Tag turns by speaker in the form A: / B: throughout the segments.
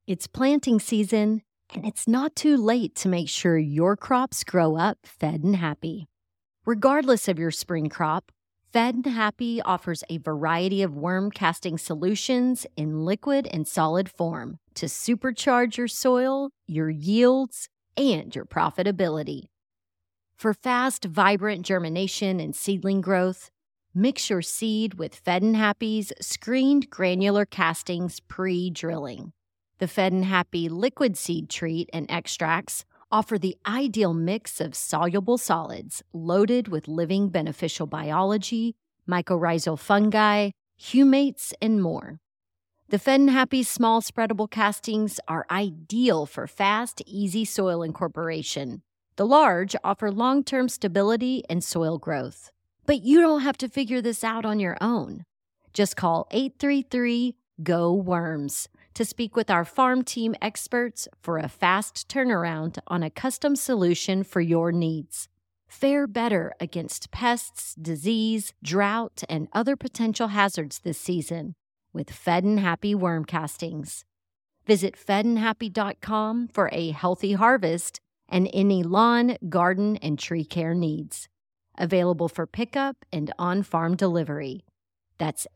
A: It's planting season, and it's not too late to make sure your crops grow up fed and happy. Regardless of your spring crop, Fed and Happy offers a variety of worm casting solutions in liquid and solid form to supercharge your soil, your yields, and your profitability. For fast, vibrant germination and seedling growth, mix your seed with Fed and Happy's screened granular castings pre-drilling. The Fed and Happy liquid seed treat and extracts offer the ideal mix of soluble solids loaded with living beneficial biology, mycorrhizal fungi, humates, and more. The Fed and Happy small spreadable castings are ideal for fast, easy soil incorporation. The large offer long-term stability and soil growth. But you don't have to figure this out on your own. Just call 833-GO-WORMS to speak with our farm team experts for a fast turnaround on a custom solution for your needs. Fare better against pests, disease, drought, and other potential hazards this season with Fed and Happy worm castings. Visit fedandhappy.com for a healthy harvest and any lawn, garden, and tree care needs. Available for pickup and on-farm delivery. That's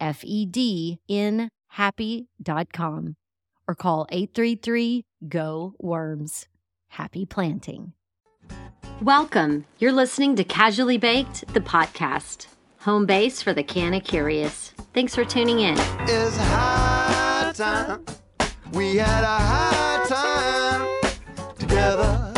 A: FEDNhappy.com. Or call 833-GO-WORMS. Happy planting. Welcome. You're listening to Casually Baked, the podcast. Home base for the canna curious. Thanks for tuning in.
B: It's high time. We had a high time together.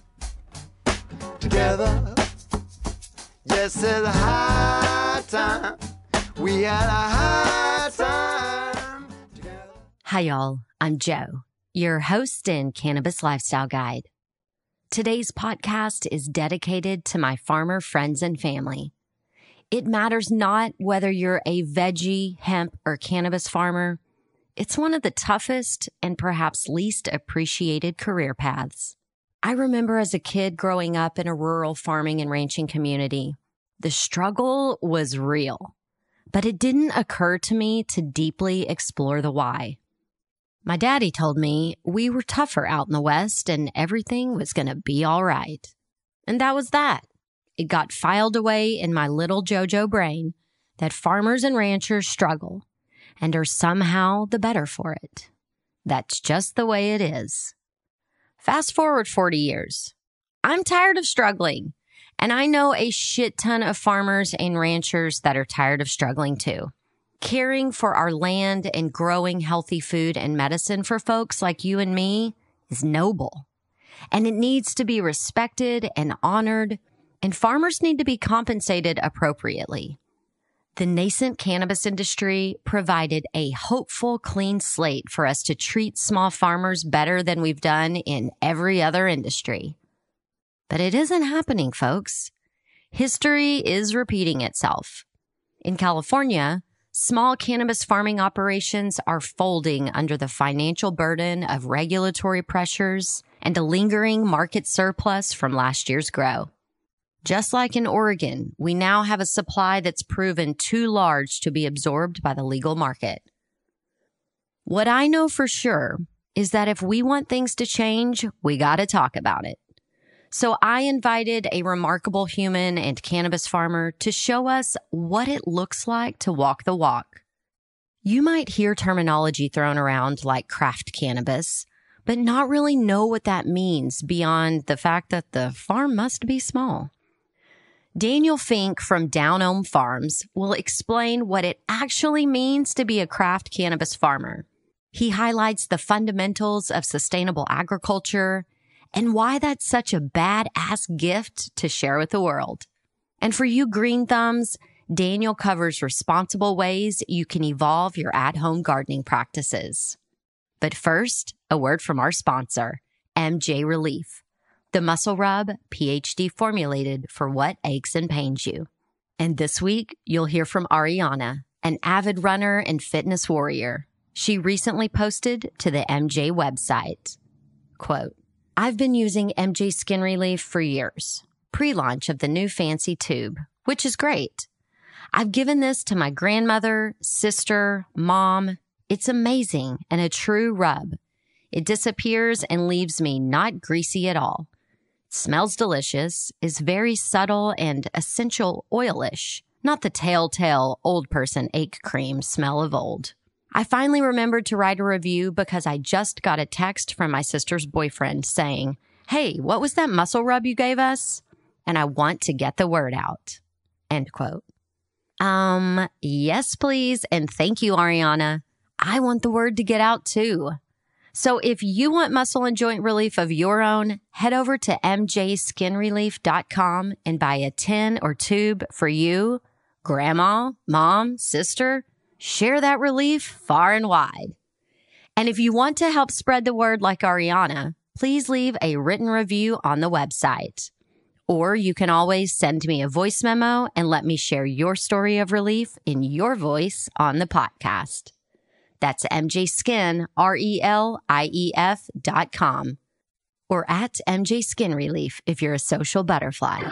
B: Yes, it's high time. We had a high time together.
A: Hi, y'all. I'm Jo, your host and cannabis lifestyle guide. Today's podcast is dedicated to my farmer friends and family. It matters not whether you're a veggie, hemp, or cannabis farmer. It's one of the toughest and perhaps least appreciated career paths. I remember as a kid growing up in a rural farming and ranching community. The struggle was real, but it didn't occur to me to deeply explore the why. My daddy told me we were tougher out in the West and everything was going to be all right. And that was that. It got filed away in my little JoJo brain that farmers and ranchers struggle and are somehow the better for it. That's just the way it is. Fast forward 40 years. I'm tired of struggling, and I know a shit ton of farmers and ranchers that are tired of struggling too. Caring for our land and growing healthy food and medicine for folks like you and me is noble, and it needs to be respected and honored, and farmers need to be compensated appropriately. The nascent cannabis industry provided a hopeful, clean slate for us to treat small farmers better than we've done in every other industry. But it isn't happening, folks. History is repeating itself. In California, small cannabis farming operations are folding under the financial burden of regulatory pressures and a lingering market surplus from last year's grow. Just like in Oregon, we now have a supply that's proven too large to be absorbed by the legal market. What I know for sure is that if we want things to change, we got to talk about it. So I invited a remarkable human and cannabis farmer to show us what it looks like to walk the walk. You might hear terminology thrown around like craft cannabis, but not really know what that means beyond the fact that the farm must be small. Daniel Fink from Down Home Farms will explain what it actually means to be a craft cannabis farmer. He highlights the fundamentals of sustainable agriculture and why that's such a badass gift to share with the world. And for you green thumbs, Daniel covers responsible ways you can evolve your at-home gardening practices. But first, a word from our sponsor, MJ Relief, the muscle rub PhD formulated for what aches and pains you. And this week, you'll hear from Ariana, an avid runner and fitness warrior. She recently posted to the MJ website, quote, "I've been using MJ Skin Relief for years, pre-launch of the new fancy tube, which is great. I've given this to my grandmother, sister, mom. It's amazing and a true rub. It disappears and leaves me not greasy at all. It smells delicious, is very subtle and essential oilish, not the telltale old person ache cream smell of old. I finally remembered to write a review because I just got a text from my sister's boyfriend saying, "Hey, what was that muscle rub you gave us? And I want to get the word out." End quote. Yes, please. And thank you, Ariana. I want the word to get out too. So if you want muscle and joint relief of your own, head over to mjskinrelief.com and buy a tin or tube for you, grandma, mom, sister. Share that relief far and wide. And if you want to help spread the word like Ariana, please leave a written review on the website. Or you can always send me a voice memo and let me share your story of relief in your voice on the podcast. That's mjskinrelief.com or at mjskinrelief if you're a social butterfly.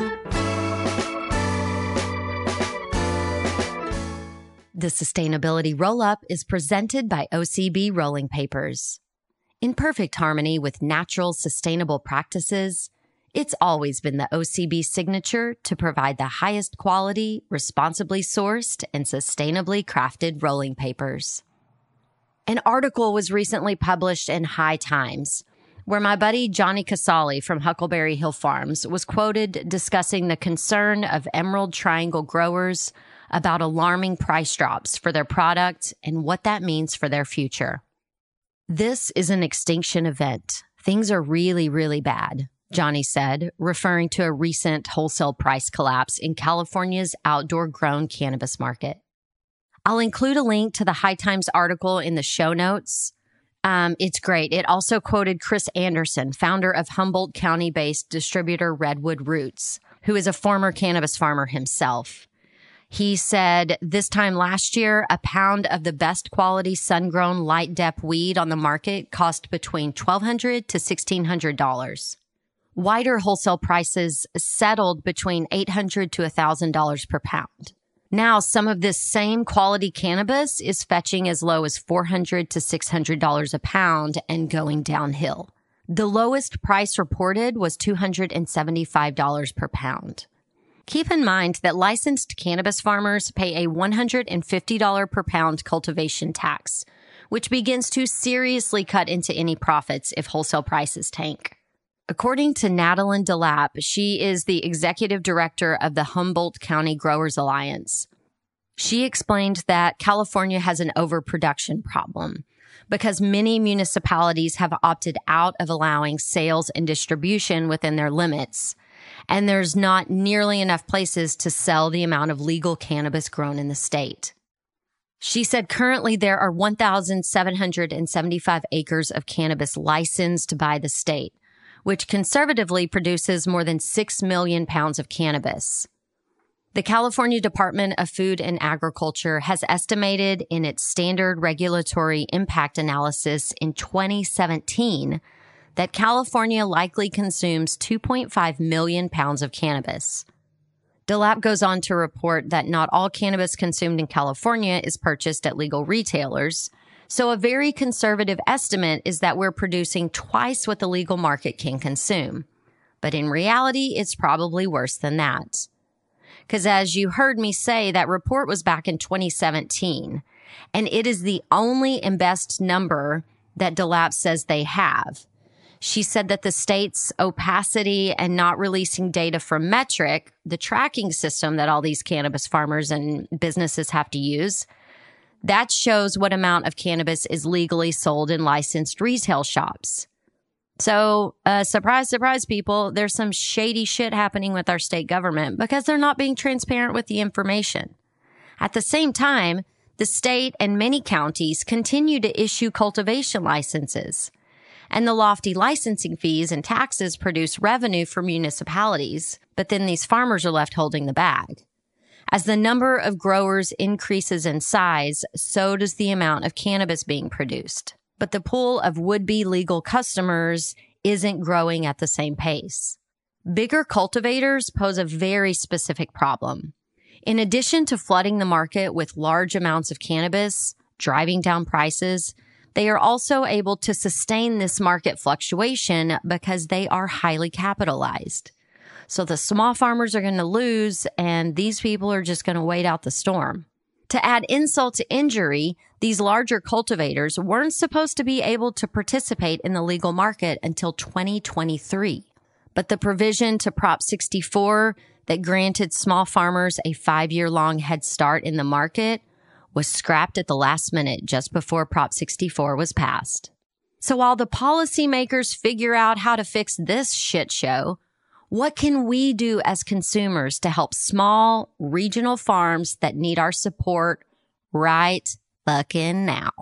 A: The Sustainability Roll-Up is presented by OCB Rolling Papers. In perfect harmony with natural, sustainable practices, it's always been the OCB signature to provide the highest quality, responsibly sourced, and sustainably crafted rolling papers. An article was recently published in High Times, where my buddy Johnny Casali from Huckleberry Hill Farms was quoted discussing the concern of Emerald Triangle growers about alarming price drops for their product and what that means for their future. "This is an extinction event. Things are really, really bad," Johnny said, referring to a recent wholesale price collapse in California's outdoor-grown cannabis market. I'll include a link to the High Times article in the show notes. It's great. It also quoted Chris Anderson, founder of Humboldt County-based distributor Redwood Roots, who is a former cannabis farmer himself. He said, "This time last year, a pound of the best quality sun-grown light dep weed on the market cost between $1,200 to $1,600. Wider wholesale prices settled between $800 to $1,000 per pound. Now, some of this same quality cannabis is fetching as low as $400 to $600 a pound and going downhill. The lowest price reported was $275 per pound." Keep in mind that licensed cannabis farmers pay a $150 per pound cultivation tax, which begins to seriously cut into any profits if wholesale prices tank. According to Natalie DeLapp, she is the executive director of the Humboldt County Growers Alliance. She explained that California has an overproduction problem because many municipalities have opted out of allowing sales and distribution within their limits, and there's not nearly enough places to sell the amount of legal cannabis grown in the state. She said currently there are 1,775 acres of cannabis licensed by the state, which conservatively produces more than 6 million pounds of cannabis. The California Department of Food and Agriculture has estimated in its standard regulatory impact analysis in 2017 that California likely consumes 2.5 million pounds of cannabis. DeLapp goes on to report that not all cannabis consumed in California is purchased at legal retailers, so a very conservative estimate is that we're producing twice what the legal market can consume. But in reality, it's probably worse than that. Because as you heard me say, that report was back in 2017, and it is the only and best number that DeLapp says they have. She said that the state's opacity and not releasing data from Metric, the tracking system that all these cannabis farmers and businesses have to use, that shows what amount of cannabis is legally sold in licensed retail shops. So, surprise, surprise, people, there's some shady shit happening with our state government because they're not being transparent with the information. At the same time, the state and many counties continue to issue cultivation licenses. And the lofty licensing fees and taxes produce revenue for municipalities, but then these farmers are left holding the bag. As the number of growers increases in size, so does the amount of cannabis being produced. But the pool of would-be legal customers isn't growing at the same pace. Bigger cultivators pose a very specific problem. In addition to flooding the market with large amounts of cannabis, driving down prices, They are also able to sustain this market fluctuation because they are highly capitalized. So the small farmers are going to lose, and these people are just going to wait out the storm. To add insult to injury, these larger cultivators weren't supposed to be able to participate in the legal market until 2023. But the provision to Prop 64 that granted small farmers a 5-year-long head start in the market was scrapped at the last minute just before Prop 64 was passed. So while the policymakers figure out how to fix this shit show, what can we do as consumers to help small regional farms that need our support right fucking now?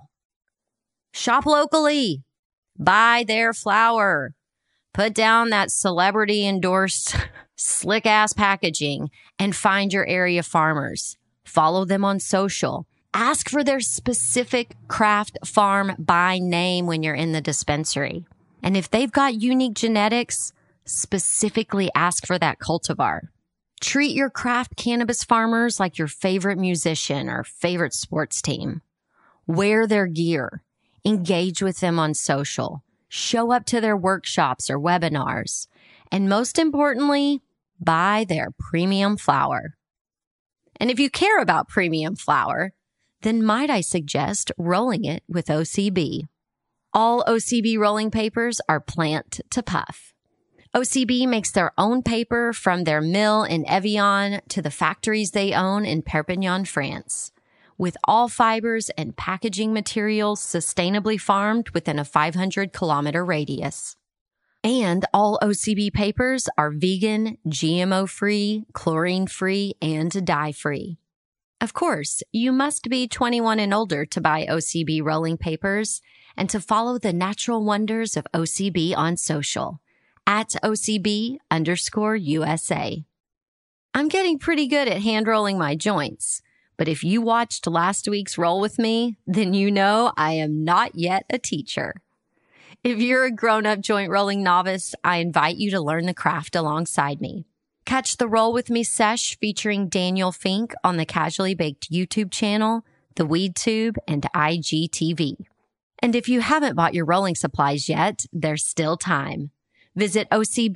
A: Shop locally. Buy their flour. Put down that celebrity endorsed slick ass packaging and find your area farmers. Follow them on social. Ask for their specific craft farm by name when you're in the dispensary. And if they've got unique genetics, specifically ask for that cultivar. Treat your craft cannabis farmers like your favorite musician or favorite sports team. Wear their gear. Engage with them on social. Show up to their workshops or webinars. And most importantly, buy their premium flour. And if you care about premium flour, then might I suggest rolling it with OCB. All OCB rolling papers are plant to puff. OCB makes their own paper from their mill in Evian to the factories they own in Perpignan, France, with all fibers and packaging materials sustainably farmed within a 500-kilometer radius. And all OCB papers are vegan, GMO-free, chlorine-free, and dye-free. Of course, you must be 21 and older to buy OCB rolling papers and to follow the natural wonders of OCB on social at OCB_USA. I'm getting pretty good at hand rolling my joints, but if you watched last week's Roll With Me, then you know I am not yet a teacher. If you're a grown-up joint rolling novice, I invite you to learn the craft alongside me. Catch the Roll With Me sesh featuring Daniel Fink on the Casually Baked YouTube channel, the Weed Tube, and IGTV. And if you haven't bought your rolling supplies yet, there's still time. Visit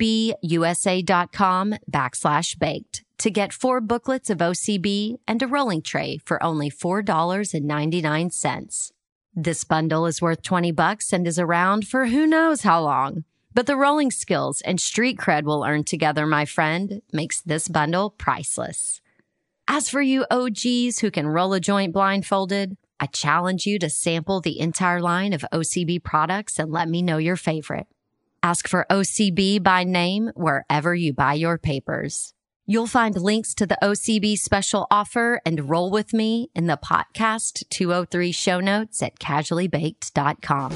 A: OCBUSA.com/baked to get 4 booklets of OCB and a rolling tray for only $4.99. This bundle is worth $20 and is around for who knows how long. But the rolling skills and street cred we'll earn together, my friend, makes this bundle priceless. As for you OGs who can roll a joint blindfolded, I challenge you to sample the entire line of OCB products and let me know your favorite. Ask for OCB by name wherever you buy your papers. You'll find links to the OCB special offer and Roll With Me in the Podcast 203 show notes at casuallybaked.com.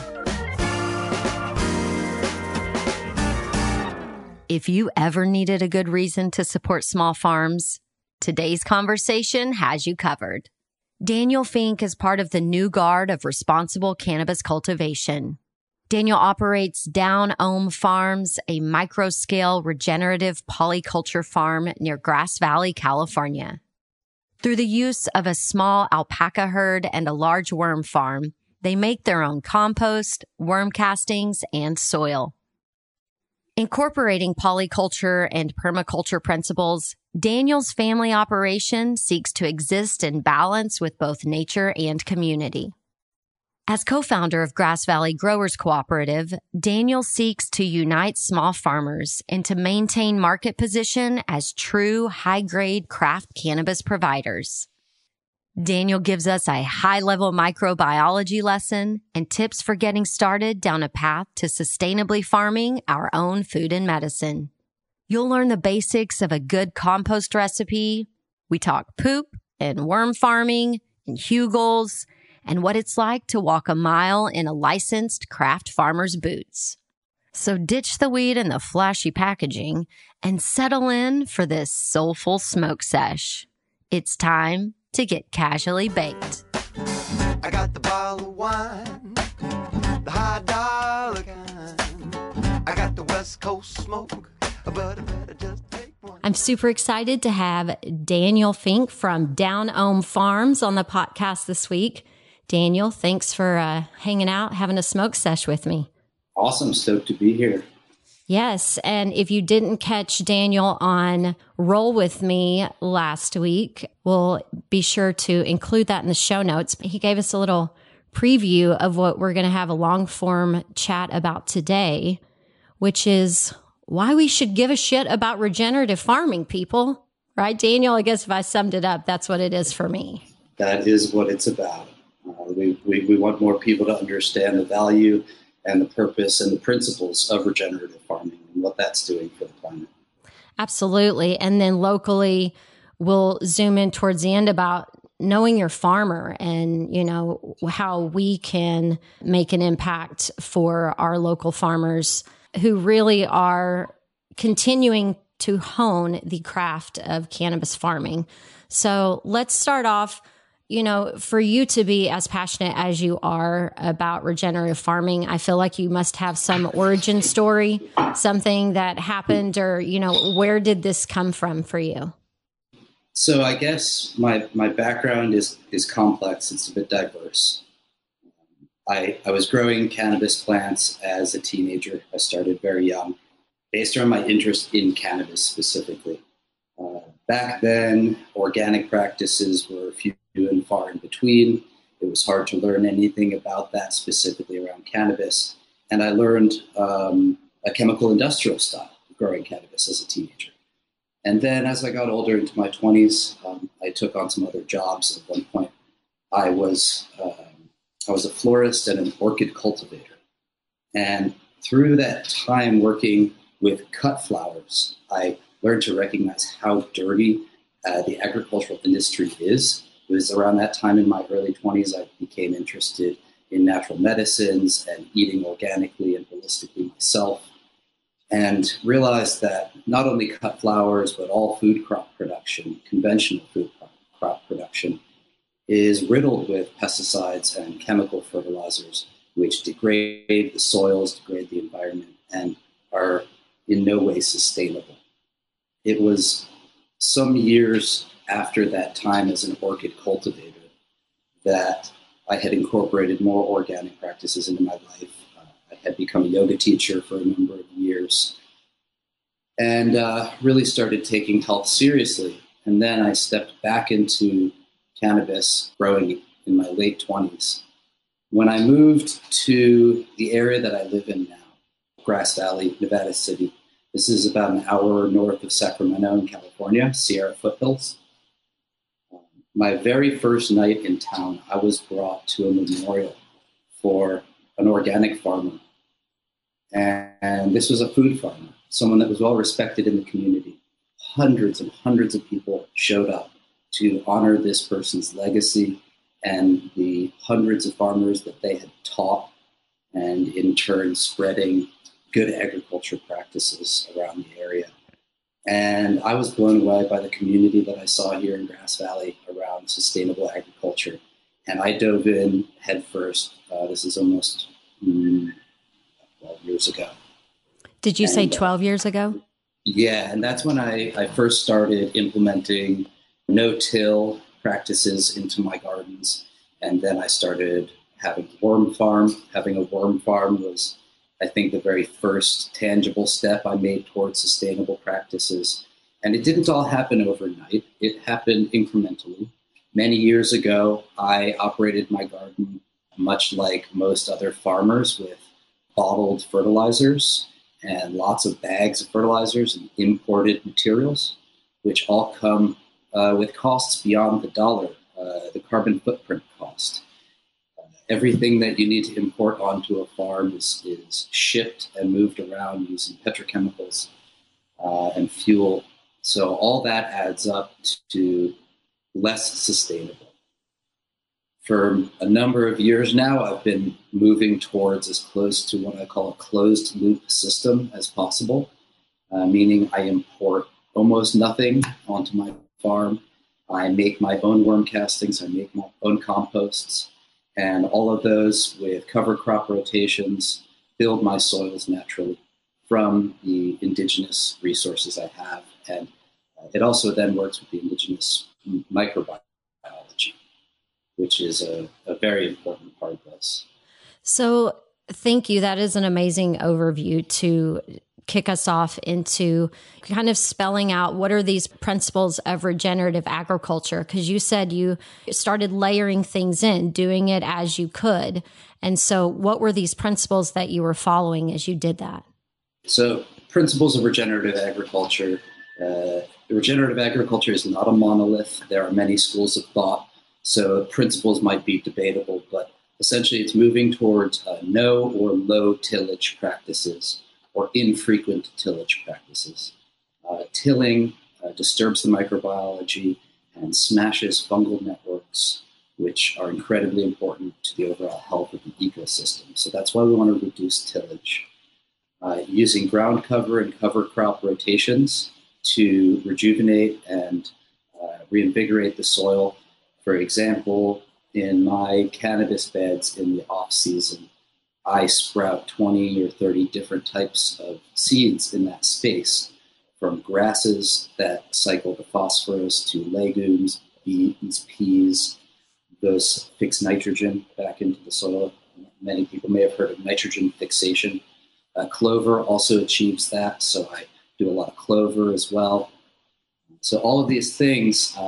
A: If you ever needed a good reason to support small farms, today's conversation has you covered. Daniel Fink is part of the new guard of responsible cannabis cultivation. Daniel operates Down Ohm Farms, a micro-scale regenerative polyculture farm near Grass Valley, California. Through the use of a small alpaca herd and a large worm farm, they make their own compost, worm castings, and soil. Incorporating polyculture and permaculture principles, Daniel's family operation seeks to exist in balance with both nature and community. As co-founder of Grass Valley Growers Cooperative, Daniel seeks to unite small farmers and to maintain market position as true high-grade craft cannabis providers. Daniel gives us a high-level microbiology lesson and tips for getting started down a path to sustainably farming our own food and medicine. You'll learn the basics of a good compost recipe. We talk poop and worm farming and hugels and what it's like to walk a mile in a licensed craft farmer's boots. So ditch the weed and the flashy packaging and settle in for this soulful smoke sesh. It's time to get casually baked.
B: I got the bottle of wine, the high dollar kind. I got the West Coast smoke, but I better just take one.
A: I'm super excited to have Daniel Fink from Down Ohm Farms on the podcast this week. Daniel, thanks for hanging out, having a smoke sesh with me.
C: Awesome. Stoked to be here.
A: Yes. And if you didn't catch Daniel on Roll With Me last week, we'll be sure to include that in the show notes. He gave us a little preview of what we're going to have a long form chat about today, which is why we should give a shit about regenerative farming, people. Right, Daniel? I guess if I summed it up, that's what it is for me.
C: That is what it's about. We want more people to understand the value and the purpose and the principles of regenerative farming and what that's doing for the planet.
A: Absolutely. And then locally, we'll zoom in towards the end about knowing your farmer and, you know, how we can make an impact for our local farmers who really are continuing to hone the craft of cannabis farming. So let's start off. You know, for you to be as passionate as you are about regenerative farming, I feel like you must have some origin story, something that happened, or, you know, where did this come from for you?
C: So I guess my background is complex. It's a bit diverse. I was growing cannabis plants as a teenager. I started very young, based on my interest in cannabis specifically. Back then, organic practices were few and far in between. It was hard to learn anything about that specifically around cannabis. And I learned a chemical industrial style of growing cannabis as a teenager. And then as I got older into my 20s, I took on some other jobs. At one point, I was a florist and an orchid cultivator. And through that time working with cut flowers, I learned to recognize how dirty the agricultural industry is. It was around that time in my early 20s I became interested in natural medicines and eating organically and holistically myself, and realized that not only cut flowers, but all food crop production, conventional food crop production, is riddled with pesticides and chemical fertilizers, which degrade the soils, degrade the environment, and are in no way sustainable. It was some years after that time as an orchid cultivator that I had incorporated more organic practices into my life. I had become a yoga teacher for a number of years and really started taking health seriously. And then I stepped back into cannabis growing in my late 20s. When I moved to the area that I live in now, Grass Valley, Nevada City, this is about an hour north of Sacramento in California, Sierra Foothills. My very first night in town, I was brought to a memorial for an organic farmer. And this was a food farmer, someone that was well respected in the community. Hundreds and hundreds of people showed up to honor this person's legacy and the hundreds of farmers that they had taught, and in turn spreading good agriculture practices around the area. And I was blown away by the community that I saw here in Grass Valley around sustainable agriculture. And I dove in headfirst. This is almost 12 years ago.
A: Did you say 12 years ago?
C: Yeah, and that's when I first started implementing no-till practices into my gardens. And then I started having a worm farm. Having a worm farm was, I think, the very first tangible step I made towards sustainable practices. And it didn't all happen overnight. It happened incrementally. Many years ago, I operated my garden much like most other farmers, with bottled fertilizers and lots of bags of fertilizers and imported materials, which all come with costs beyond the dollar, the carbon footprint cost. Everything that you need to import onto a farm is shipped and moved around using petrochemicals and fuel. So all that adds up to less sustainable. For a number of years now, I've been moving towards as close to what I call a closed loop system as possible, meaning I import almost nothing onto my farm. I make my own worm castings, I make my own composts, and all of those with cover crop rotations build my soils naturally from the indigenous resources I have. And it also then works with the indigenous microbiology. which is a very important part of this.
A: So thank you. That is an amazing overview to kick us off into kind of spelling out what are these principles of regenerative agriculture? Because you said you started layering things in, doing it as you could. And so what were these principles that you were following as you did that?
C: So principles of regenerative agriculture. Regenerative agriculture is not a monolith. There are many schools of thought. So principles might be debatable, but essentially it's moving towards no or low tillage practices or infrequent tillage practices. Tilling disturbs the microbiology and smashes fungal networks, which are incredibly important to the overall health of the ecosystem. So that's why we want to reduce tillage. Using ground cover and cover crop rotations to rejuvenate and reinvigorate the soil. For example, in my cannabis beds in the off-season, I sprout 20 or 30 different types of seeds in that space, from grasses that cycle the phosphorus to legumes, beans, peas. Those fix nitrogen back into the soil. Many people may have heard of nitrogen fixation. Clover also achieves that, so I do a lot of clover as well. So all of these things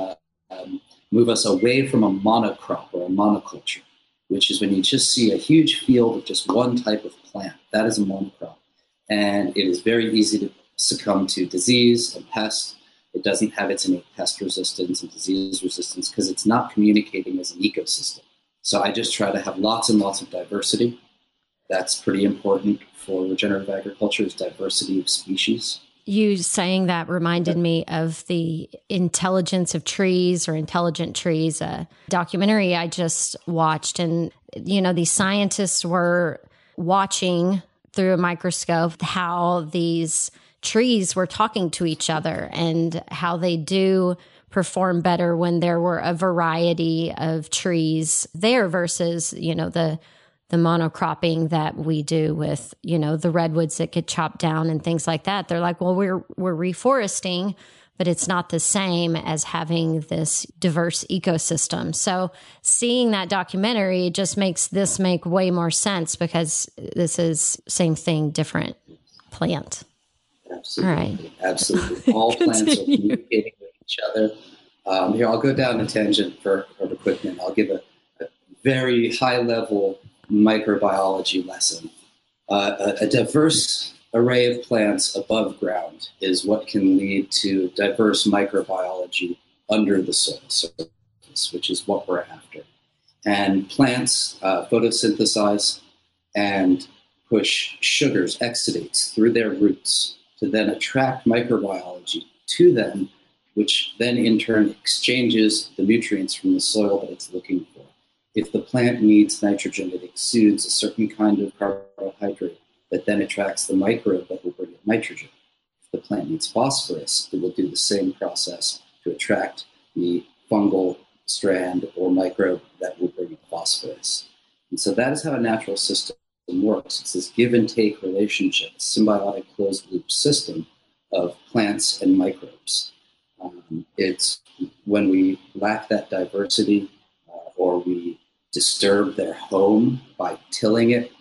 C: move us away from a monocrop or a monoculture, which is when you just see a huge field of just one type of plant. That is a monocrop. And it is very easy to succumb to disease and pest. It doesn't have its innate pest resistance and disease resistance because it's not communicating as an ecosystem. So I just try to have lots and lots of diversity. That's pretty important for regenerative agriculture, is diversity of species.
A: You saying that reminded me of the Intelligence of Trees or Intelligent Trees, a documentary I just watched. And, these scientists were watching through a microscope how these trees were talking to each other and how they do perform better when there were a variety of trees there versus, the monocropping that we do with, the redwoods that get chopped down and things like that. They're like, well, we're reforesting, but it's not the same as having this diverse ecosystem. So seeing that documentary just makes this make way more sense because this is same thing, different plant.
C: Absolutely.
A: All right.
C: Absolutely. All plants are communicating with each other. Here, I'll go down a tangent for a quick minute. I'll give a very high-level microbiology lesson. A diverse array of plants above ground is what can lead to diverse microbiology under the soil surface, which is what we're after. And plants photosynthesize and push sugars, exudates, through their roots to then attract microbiology to them, which then in turn exchanges the nutrients from the soil that it's looking for. If the plant needs nitrogen, it exudes a certain kind of carbohydrate that then attracts the microbe that will bring it nitrogen. If the plant needs phosphorus, it will do the same process to attract the fungal strand or microbe that will bring it phosphorus. And so that is how a natural system works. It's this give and take relationship, symbiotic closed loop system of plants and microbes. It's when we lack that diversity or we disturb their home by tilling it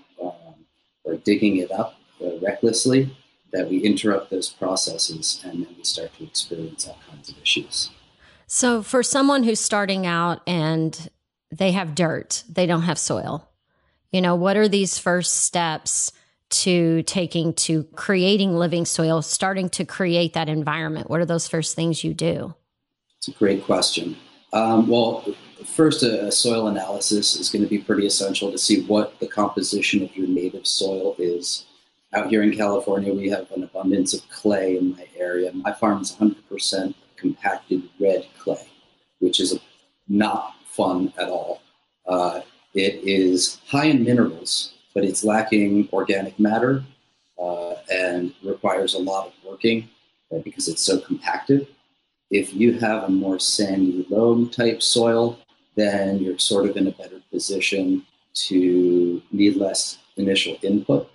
C: or digging it up recklessly, that we interrupt those processes and then we start to experience all kinds of issues.
A: So for someone who's starting out and they have dirt, they don't have soil, what are these first steps to taking to creating living soil, starting to create that environment? What are those first things you do?
C: It's a great question. Well, first, a soil analysis is going to be pretty essential to see what the composition of your native soil is. Out here in California, we have an abundance of clay in my area. My farm is 100% compacted red clay, which is not fun at all. It is high in minerals, but it's lacking organic matter and requires a lot of working because it's so compacted. If you have a more sandy loam type soil, then you're sort of in a better position to need less initial input.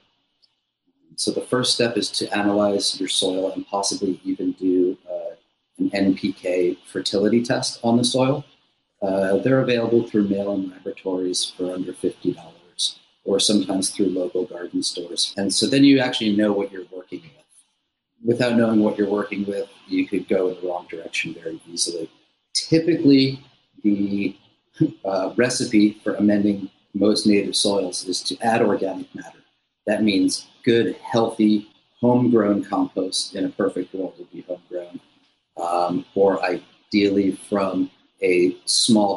C: So the first step is to analyze your soil and possibly even do an NPK fertility test on the soil. They're available through mail-in laboratories for under $50, or sometimes through local garden stores. And so then you actually know what you're working with. Without knowing what you're working with, you could go in the wrong direction very easily. Typically, the recipe for amending most native soils is to add organic matter. That means good, healthy, homegrown compost. In a perfect world would be homegrown, or ideally from a small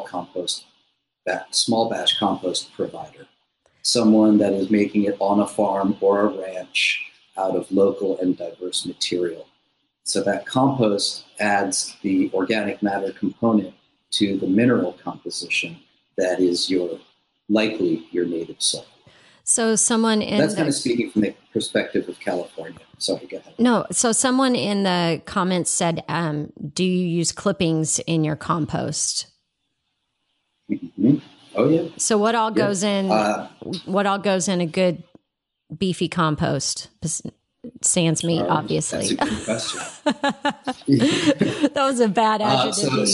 C: batch compost provider. Someone that is making it on a farm or a ranch out of local and diverse material. So that compost adds the organic matter component to the mineral composition that is likely your native soil.
A: So someone in
C: That's kind of speaking from the perspective of California. Sorry, go ahead.
A: No, so someone in the comments said, do you use clippings in your compost?
C: Mm-hmm. Oh yeah.
A: So what all goes in? What all goes in a good beefy compost? Sans meat, obviously.
C: That's a good question.
A: That was a bad adjective.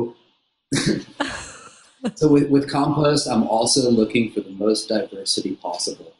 C: So with compost, I'm also looking for the most diversity possible.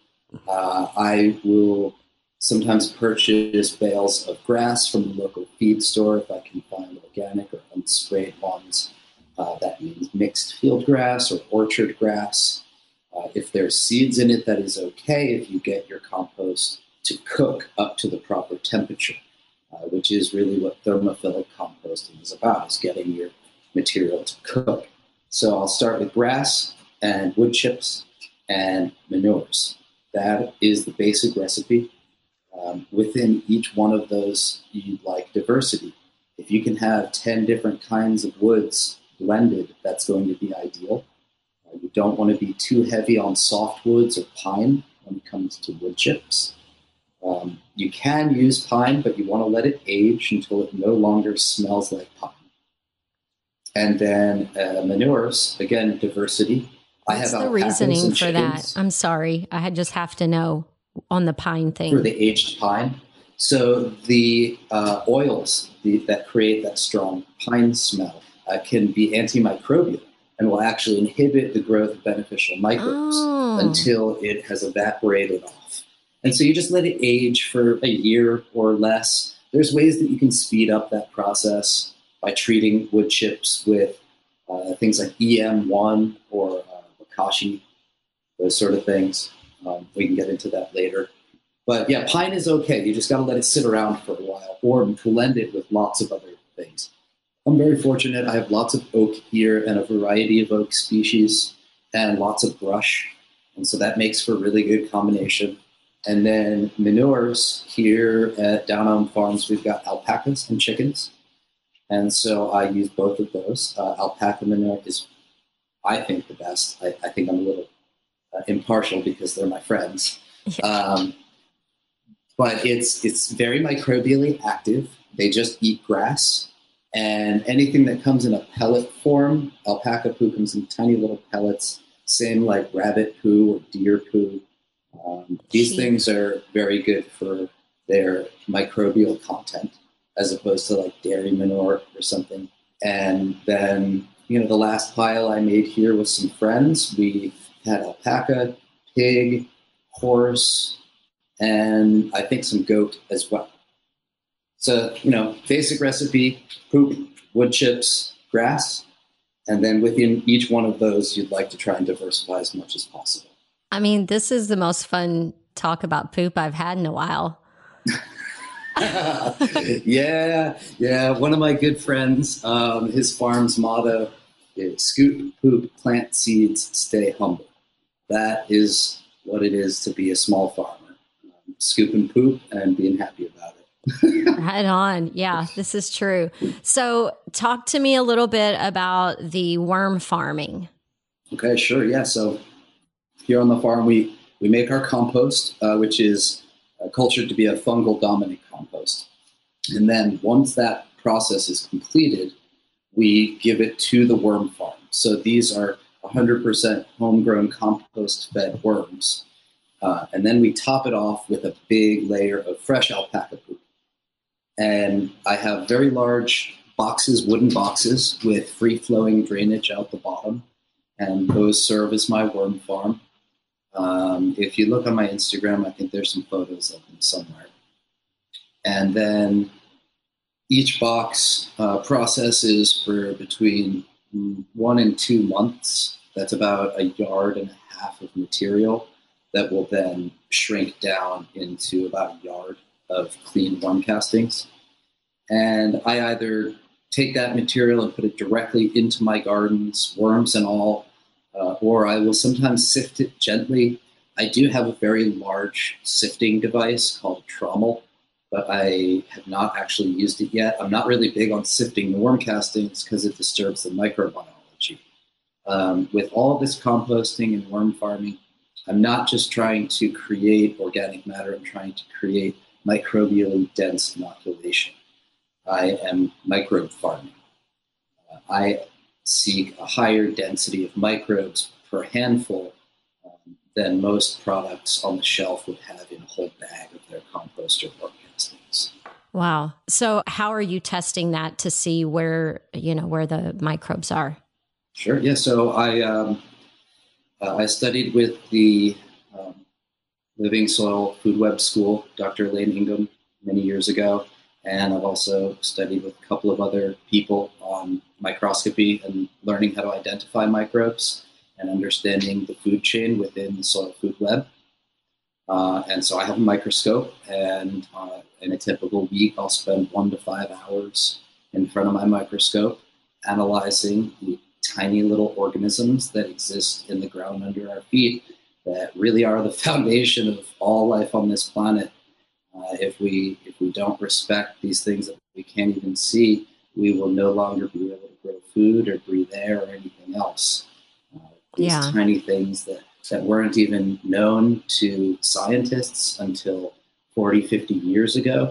C: I will sometimes purchase bales of grass from the local feed store if I can find organic or unsprayed ones. That means mixed field grass or orchard grass. If there's seeds in it, that is okay if you get your compost to cook up to the proper temperature, which is really what thermophilic composting is about, is getting your material to cook. So I'll start with grass and wood chips and manures. That is the basic recipe. Within each one of those, you'd like diversity. If you can have 10 different kinds of woods blended, that's going to be ideal. You don't want to be too heavy on softwoods or pine when it comes to wood chips. You can use pine, but you want to let it age until it no longer smells like pine. And then manures, again, diversity.
A: What's the reasoning for that? I'm sorry. I just have to know on the pine thing.
C: For the aged pine. So the oils that create that strong pine smell can be antimicrobial and will actually inhibit the growth of beneficial microbes until it has evaporated off. And so you just let it age for a year or less. There's ways that you can speed up that process by treating wood chips with things like EM1 or Bokashi, those sort of things. We can get into that later. But yeah, pine is okay. You just got to let it sit around for a while or blend it with lots of other things. I'm very fortunate. I have lots of oak here and a variety of oak species and lots of brush. And so that makes for a really good combination. And then manures here at Down Home Farms, we've got alpacas and chickens. And so I use both of those. Alpaca manure is, I think, the best. I think I'm a little impartial because they're my friends. But it's very microbially active. They just eat grass. And anything that comes in a pellet form, alpaca poo comes in tiny little pellets, same like rabbit poo or deer poo. These things are very good for their microbial content, as opposed to like dairy manure or something. And then, the last pile I made here with some friends, we had alpaca, pig, horse, and I think some goat as well. So, basic recipe, poop, wood chips, grass, and then within each one of those, you'd like to try and diversify as much as possible.
A: I mean, this is the most fun talk about poop I've had in a while. Yeah. One of my good friends, his farm's motto is scoop, poop, plant seeds, stay humble. That is what it is to be a small farmer. Scooping poop and being happy about it. Right on. Yeah, this is true. So talk to me a little bit about the worm farming.
C: Okay, sure. Yeah. So here on the farm, we make our compost, which is cultured to be a fungal dominant compost. And then once that process is completed, we give it to the worm farm. So these are 100% homegrown compost fed worms. And then we top it off with a big layer of fresh alpaca poop. And I have very large boxes, wooden boxes with free-flowing drainage out the bottom, and those serve as my worm farm. If you look on my Instagram, I think there's some photos of them somewhere. And then each box processes for between 1 and 2 months. That's about 1.5 yards of material that will then shrink down into about 1 yard of clean worm castings. And I either take that material and put it directly into my gardens, worms and all, or I will sometimes sift it gently. I do have a very large sifting device called a trommel, but I have not actually used it yet. I'm not really big on sifting the worm castings because it disturbs the microbiology. With all of this composting and worm farming, I'm not just trying to create organic matter, I'm trying to create microbially dense inoculation. I am microbe farming. I seek a higher density of microbes per handful than most products on the shelf would have in a whole bag of their compost or worm castings.
A: Wow. So how are you testing that to see where the microbes are?
C: Sure. Yeah. So I studied with the Living Soil Food Web School, Dr. Elaine Ingham, many years ago. And I've also studied with a couple of other people on microscopy and learning how to identify microbes and understanding the food chain within the soil food web. And so I have a microscope, and in a typical week, I'll spend 1 to 5 hours in front of my microscope analyzing the tiny little organisms that exist in the ground under our feet that really are the foundation of all life on this planet. If we don't respect these things that we can't even see, we will no longer be able to grow food or breathe air or anything else. These tiny things that weren't even known to scientists until 40, 50 years ago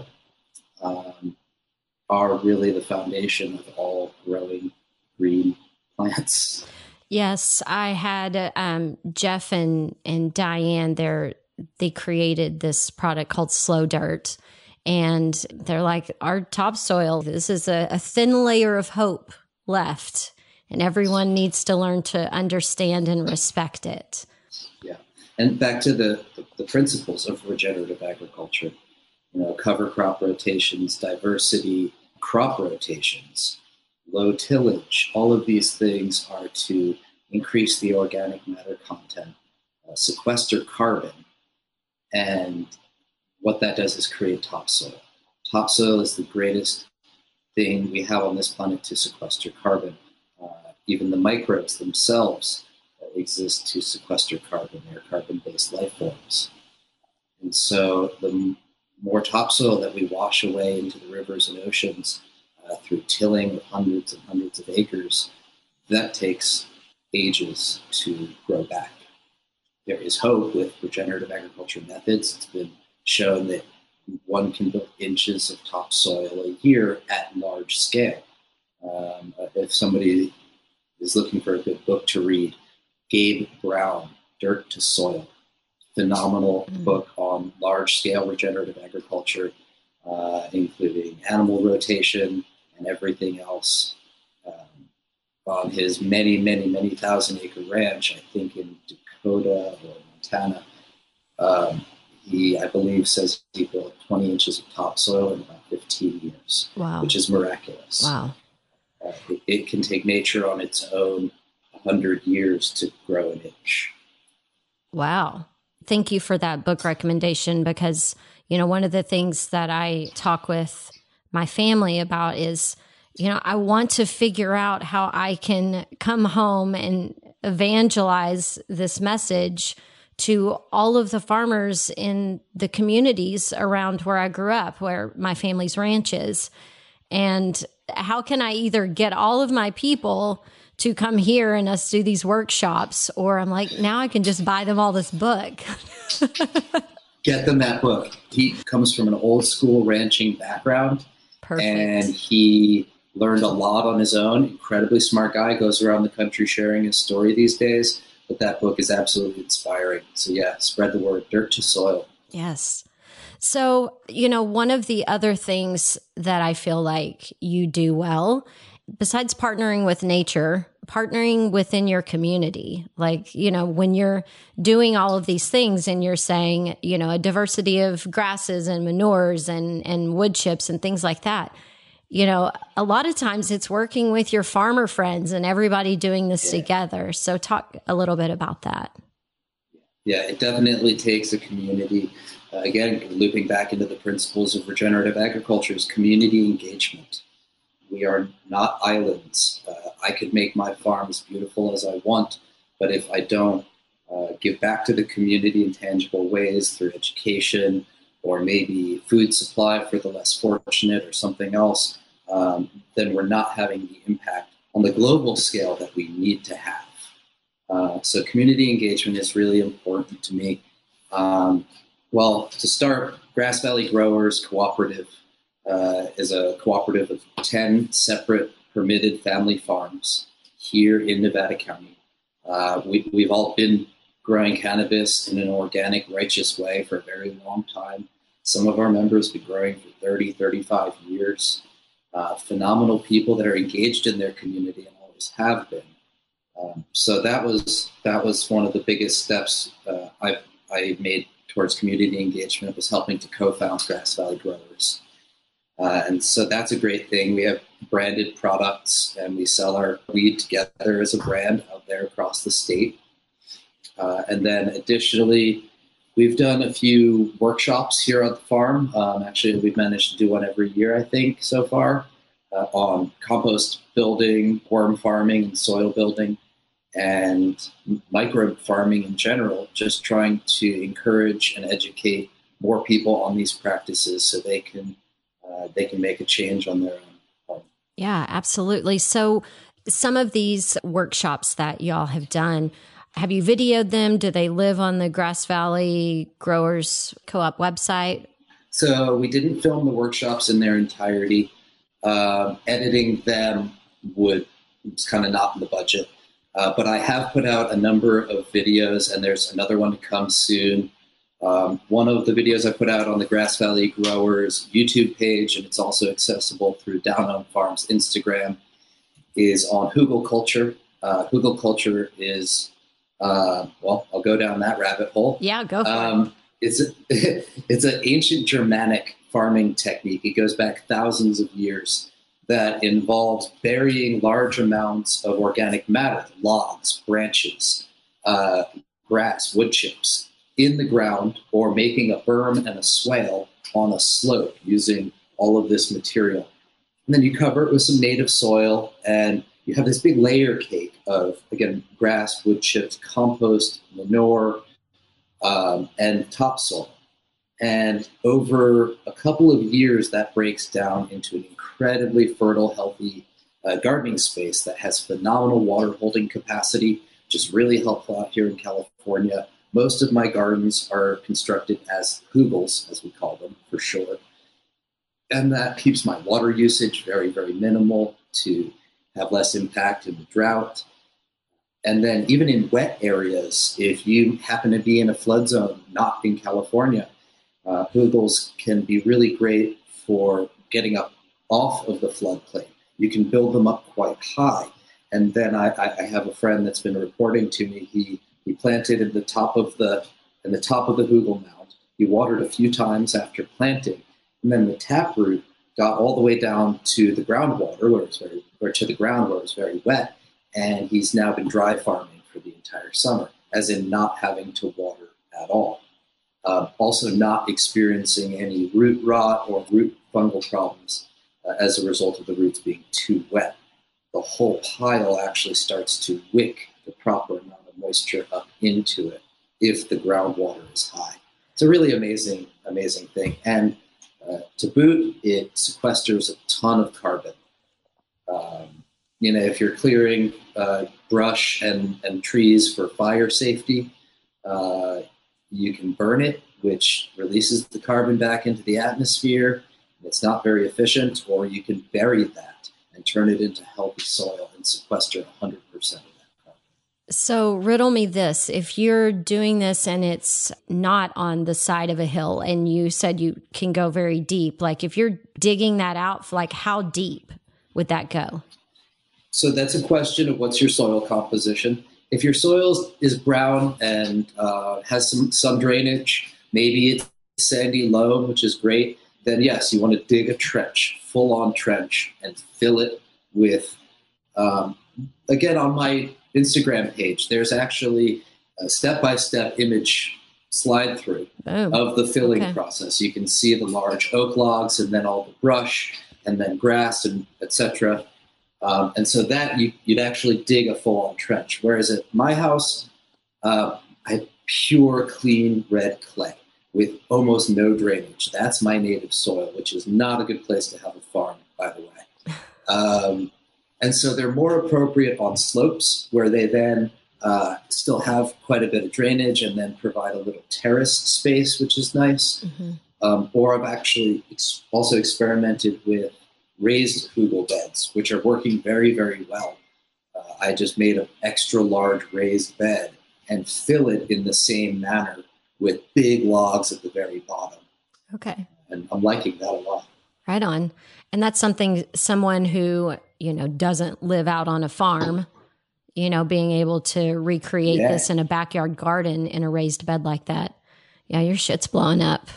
C: are really the foundation of all growing green plants.
A: Yes, I had Jeff and Diane there. They created this product called Slow Dirt. And they're like, our topsoil, this is a thin layer of hope left. And everyone needs to learn to understand and respect it.
C: Yeah. And back to the principles of regenerative agriculture, cover crop rotations, diversity, crop rotations, low tillage, all of these things are to increase the organic matter content, sequester carbon. And what that does is create topsoil. Topsoil is the greatest thing we have on this planet to sequester carbon. Even the microbes themselves exist to sequester carbon. They're carbon-based life forms. And so the more topsoil that we wash away into the rivers and oceans through tilling of hundreds and hundreds of acres, that takes ages to grow back. There is hope with regenerative agriculture methods. It's been shown that one can build inches of topsoil a year at large scale. If somebody is looking for a good book to read, Gabe Brown, Dirt to Soil, phenomenal book on large-scale regenerative agriculture, including animal rotation and everything else. On his many, many, many thousand-acre ranch, I think in Dakota or Montana, he, I believe, says he built 20 inches of topsoil in about 15 years, which is miraculous.
A: Wow.
C: It can take nature on its own 100 years to grow an inch.
A: Wow. Thank you for that book recommendation, because, one of the things that I talk with my family about is, I want to figure out how I can come home and evangelize this message to all of the farmers in the communities around where I grew up, where my family's ranch is. And how can I either get all of my people to come here and us do these workshops, or I'm like, now I can just buy them all this book.
C: Get them that book. He comes from an old school ranching background.
A: Perfect.
C: And he learned a lot on his own. Incredibly smart guy, goes around the country sharing his story these days. But that book is absolutely inspiring. So yeah, spread the word. Dirt to Soil.
A: Yes. So, one of the other things that I feel like you do well, besides partnering with nature, partnering within your community, like, when you're doing all of these things and you're saying, a diversity of grasses and manures and wood chips and things like that, a lot of times it's working with your farmer friends and everybody doing this together. So talk a little bit about that.
C: Yeah, it definitely takes a community. Again, looping back into the principles of regenerative agriculture is community engagement. We are not islands. I could make my farm as beautiful as I want, but if I don't give back to the community in tangible ways through education or maybe food supply for the less fortunate or something else, then we're not having the impact on the global scale that we need to have. So community engagement is really important to me. Well, to start, Grass Valley Growers Cooperative is a cooperative of 10 separate permitted family farms here in Nevada County. We've all been growing cannabis in an organic, righteous way for a very long time. Some of our members have been growing for 30, 35 years. Phenomenal people that are engaged in their community and always have been. So that was one of the biggest steps I made towards community engagement, was helping to co-found Grass Valley Growers. And so that's a great thing. We have branded products and we sell our weed together as a brand out there across the state. And then additionally, we've done a few workshops here at the farm. Actually, we've managed to do one every year, I think, so far, on compost building, worm farming, and soil building, and microbe farming in general, just trying to encourage and educate more people on these practices so they can make a change on their own.
A: Yeah, absolutely. So some of these workshops that y'all have done, have you videoed them? Do they live on the Grass Valley Growers Co-op website?
C: So we didn't film the workshops in their entirety. Editing them was kind of not in the budget. But I have put out a number of videos, and there's another one to come soon. One of the videos I put out on the Grass Valley Growers YouTube page, and it's also accessible through Down on Farms Instagram, is on hugelkultur. Hugelkultur is, well, I'll go down that rabbit hole.
A: Yeah, go for it.
C: It's an ancient Germanic farming technique. It goes back thousands of years, that involves burying large amounts of organic matter, logs, branches, grass, wood chips, in the ground, or making a berm and a swale on a slope using all of this material. And then you cover it with some native soil, and you have this big layer cake of, again, grass, wood chips, compost, manure, and topsoil. And over a couple of years, that breaks down into an incredibly fertile, healthy gardening space that has phenomenal water holding capacity, which is really helpful out here in California. Most of my gardens are constructed as hugels, as we call them for short. And that keeps my water usage very, very minimal to have less impact in the drought. And then even in wet areas, if you happen to be in a flood zone, not in California, hugels can be really great for getting up off of the floodplain. You can build them up quite high. And then I have a friend that's been reporting to me, he planted in the top of the hugel mound. He watered a few times after planting, and then the taproot got all the way down to the groundwater, where it's very wet, and he's now been dry farming for the entire summer, as in not having to water at all. Also not experiencing any root rot or root fungal problems as a result of the roots being too wet. The whole pile actually starts to wick the proper amount of moisture up into it if the groundwater is high. It's a really amazing thing. And to boot, it sequesters a ton of carbon. If you're clearing brush and trees for fire safety, you can burn it, which releases the carbon back into the atmosphere. It's not very efficient, or you can bury that and turn it into healthy soil and sequester 100% of that carbon.
A: So riddle me this. If you're doing this and it's not on the side of a hill and you said you can go very deep, like if you're digging that out, like how deep would that go?
C: So that's a question of what's your soil composition. If your soil is brown and has some drainage, maybe it's sandy loam, which is great, then yes, you want to dig a trench, full-on trench, and fill it with, again, on my Instagram page, there's actually a step-by-step image slide through of the filling process. You can see the large oak logs and then all the brush and then grass and etc. And so that you'd actually dig a full-on trench. Whereas at my house, I have pure, clean red clay with almost no drainage. That's my native soil, which is not a good place to have a farm, by the way. And so they're more appropriate on slopes where they then still have quite a bit of drainage and then provide a little terrace space, which is nice. Or I've actually also experimented with raised hugel beds, which are working very, very well. I just made an extra large raised bed and fill it in the same manner with big logs at the very bottom.
A: Okay.
C: And I'm liking that a lot.
A: Right on. And that's something someone who, doesn't live out on a farm, being able to recreate this in a backyard garden in a raised bed like that. Yeah, your shit's blowing up.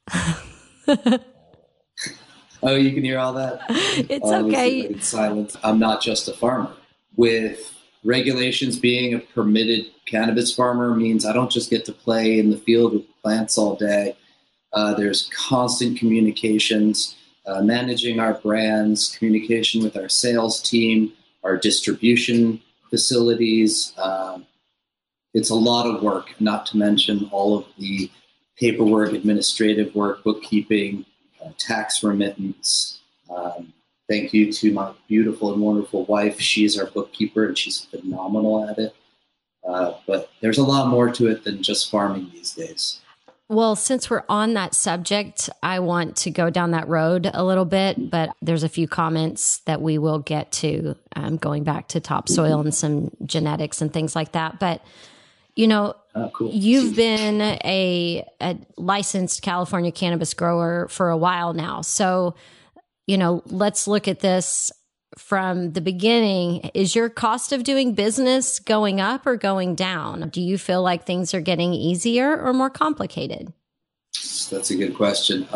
C: Oh, you can hear all that?
A: It's okay.
C: It's silent. I'm not just a farmer. With regulations, being a permitted cannabis farmer means I don't just get to play in the field with plants all day. There's constant communications, managing our brands, communication with our sales team, our distribution facilities. It's a lot of work, not to mention all of the paperwork, administrative work, bookkeeping, tax remittance. Thank you to my beautiful and wonderful wife. She's our bookkeeper and she's phenomenal at it. But there's a lot more to it than just farming these days.
A: Well, since we're on that subject, I want to go down that road a little bit, but there's a few comments that we will get to going back to topsoil and some genetics and things like that. But,
C: cool.
A: You've been a licensed California cannabis grower for a while now. So, let's look at this from the beginning. Is your cost of doing business going up or going down? Do you feel like things are getting easier or more complicated?
C: That's a good question.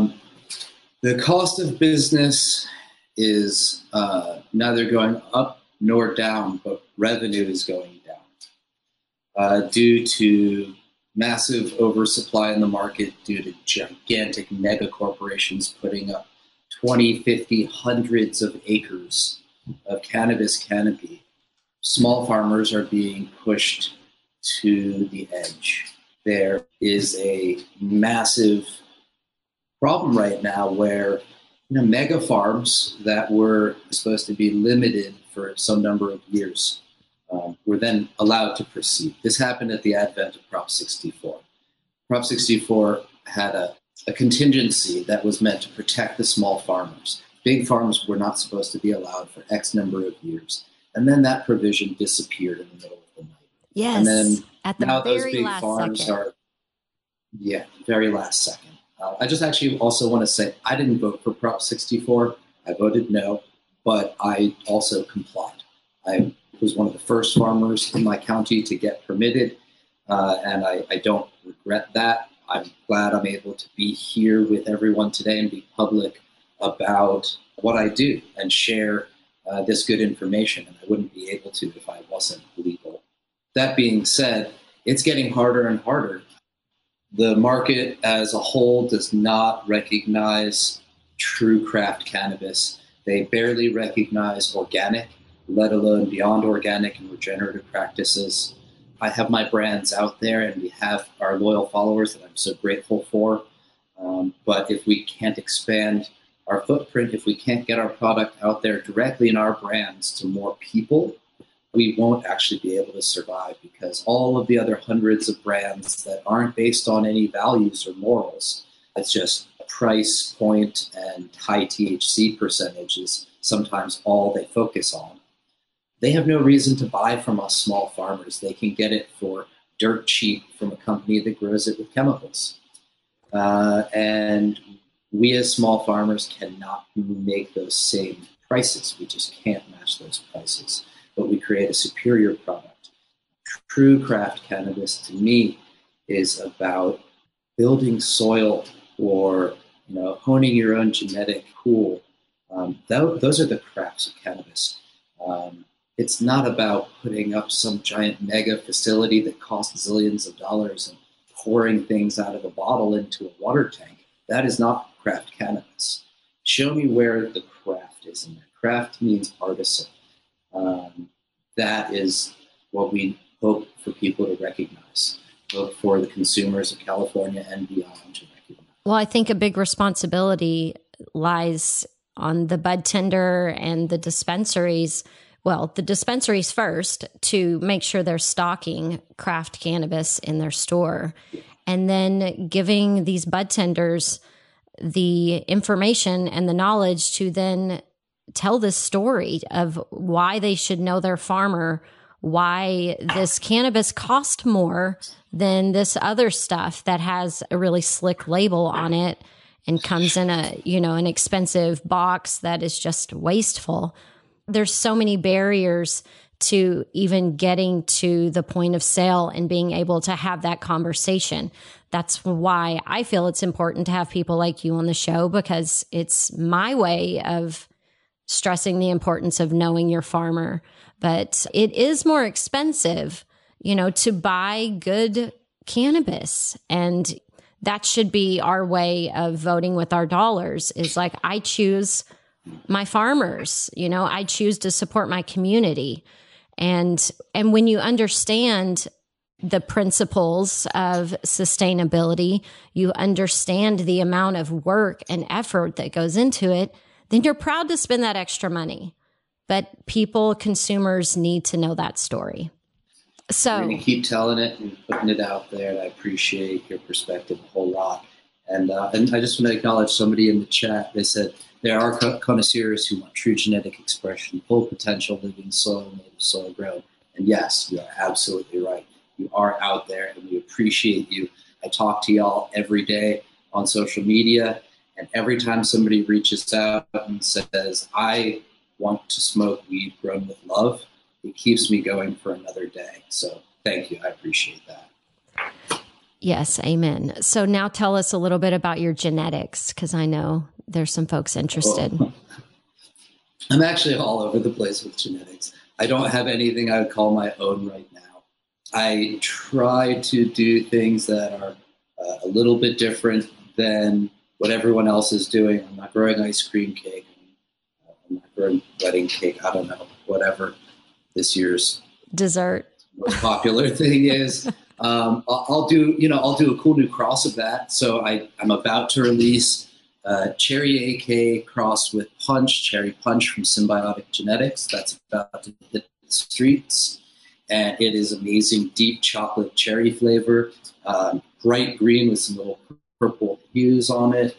C: The cost of business is neither going up nor down, but revenue is going down due to massive oversupply in the market, due to gigantic mega corporations putting up 20, 50, hundreds of acres of cannabis canopy. Small farmers are being pushed to the edge. There is a massive problem right now where mega farms that were supposed to be limited for some number of years were then allowed to proceed. This happened at the advent of Prop 64. Prop 64 had a contingency that was meant to protect the small farmers. Big farms were not supposed to be allowed for X number of years. And then that provision disappeared in the middle of the night.
A: Yes,
C: and then
A: at the
C: now
A: very
C: those big
A: last
C: farms
A: second.
C: Very last second. I just actually also want to say I didn't vote for Prop 64. I voted no, but I also complied. I was one of the first farmers in my county to get permitted, and I don't regret that. I'm glad I'm able to be here with everyone today and be public about what I do and share this good information. And I wouldn't be able to if I wasn't legal. That being said, it's getting harder and harder. The market as a whole does not recognize true craft cannabis. They barely recognize organic, let alone beyond organic and regenerative practices. I have my brands out there and we have our loyal followers that I'm so grateful for. But if we can't expand our footprint, if we can't get our product out there directly in our brands to more people, we won't actually be able to survive, because all of the other hundreds of brands that aren't based on any values or morals, it's just price point and high THC percentage is sometimes all they focus on. they have no reason to buy from us small farmers. They can get it for dirt cheap from a company that grows it with chemicals. And we as small farmers cannot make those same prices. We just can't match those prices. But we create a superior product. True craft cannabis, to me, is about building soil or honing your own genetic pool. Those are the crafts of cannabis. It's not about putting up some giant mega facility that costs zillions of dollars and pouring things out of a bottle into a water tank. That is not craft cannabis. Show me where the craft is in there. Craft means artisan. That is what we hope for people to recognize, hope for the consumers of California and beyond to recognize.
A: Well, I think a big responsibility lies on the bud tender and the dispensaries. Well, the dispensaries first, to make sure they're stocking craft cannabis in their store, and then giving these bud tenders the information and the knowledge to then tell this story of why they should know their farmer, why this cannabis cost more than this other stuff that has a really slick label on it and comes in an expensive box that is just wasteful. There's so many barriers to even getting to the point of sale and being able to have that conversation. That's why I feel it's important to have people like you on the show, because it's my way of stressing the importance of knowing your farmer. But it is more expensive, to buy good cannabis. And that should be our way of voting with our dollars, is like, I choose my farmers, I choose to support my community. And when you understand the principles of sustainability, you understand the amount of work and effort that goes into it, then you're proud to spend that extra money. But consumers need to know that story. So
C: we're going to keep telling it and putting it out there. And I appreciate your perspective a whole lot. And I just want to acknowledge somebody in the chat. They said there are connoisseurs who want true genetic expression, full potential, living soil, native soil grown. And yes, you are absolutely right. You are out there, and we appreciate you. I talk to y'all every day on social media, and every time somebody reaches out and says, I want to smoke weed grown with love, it keeps me going for another day. So thank you. I appreciate that.
A: Yes, amen. So now tell us a little bit about your genetics, because I know there's some folks interested.
C: Oh. I'm actually all over the place with genetics. I don't have anything I would call my own right now. I try to do things that are a little bit different than what everyone else is doing. I'm not growing ice cream cake. I'm not growing wedding cake. I don't know, whatever this year's
A: dessert
C: most popular thing is. I'll do a cool new cross of that. So I'm about to release Cherry AK crossed with Punch, Cherry Punch from Symbiotic Genetics. That's about to hit the streets. And it is amazing, deep chocolate cherry flavor, bright green with some little purple hues on it.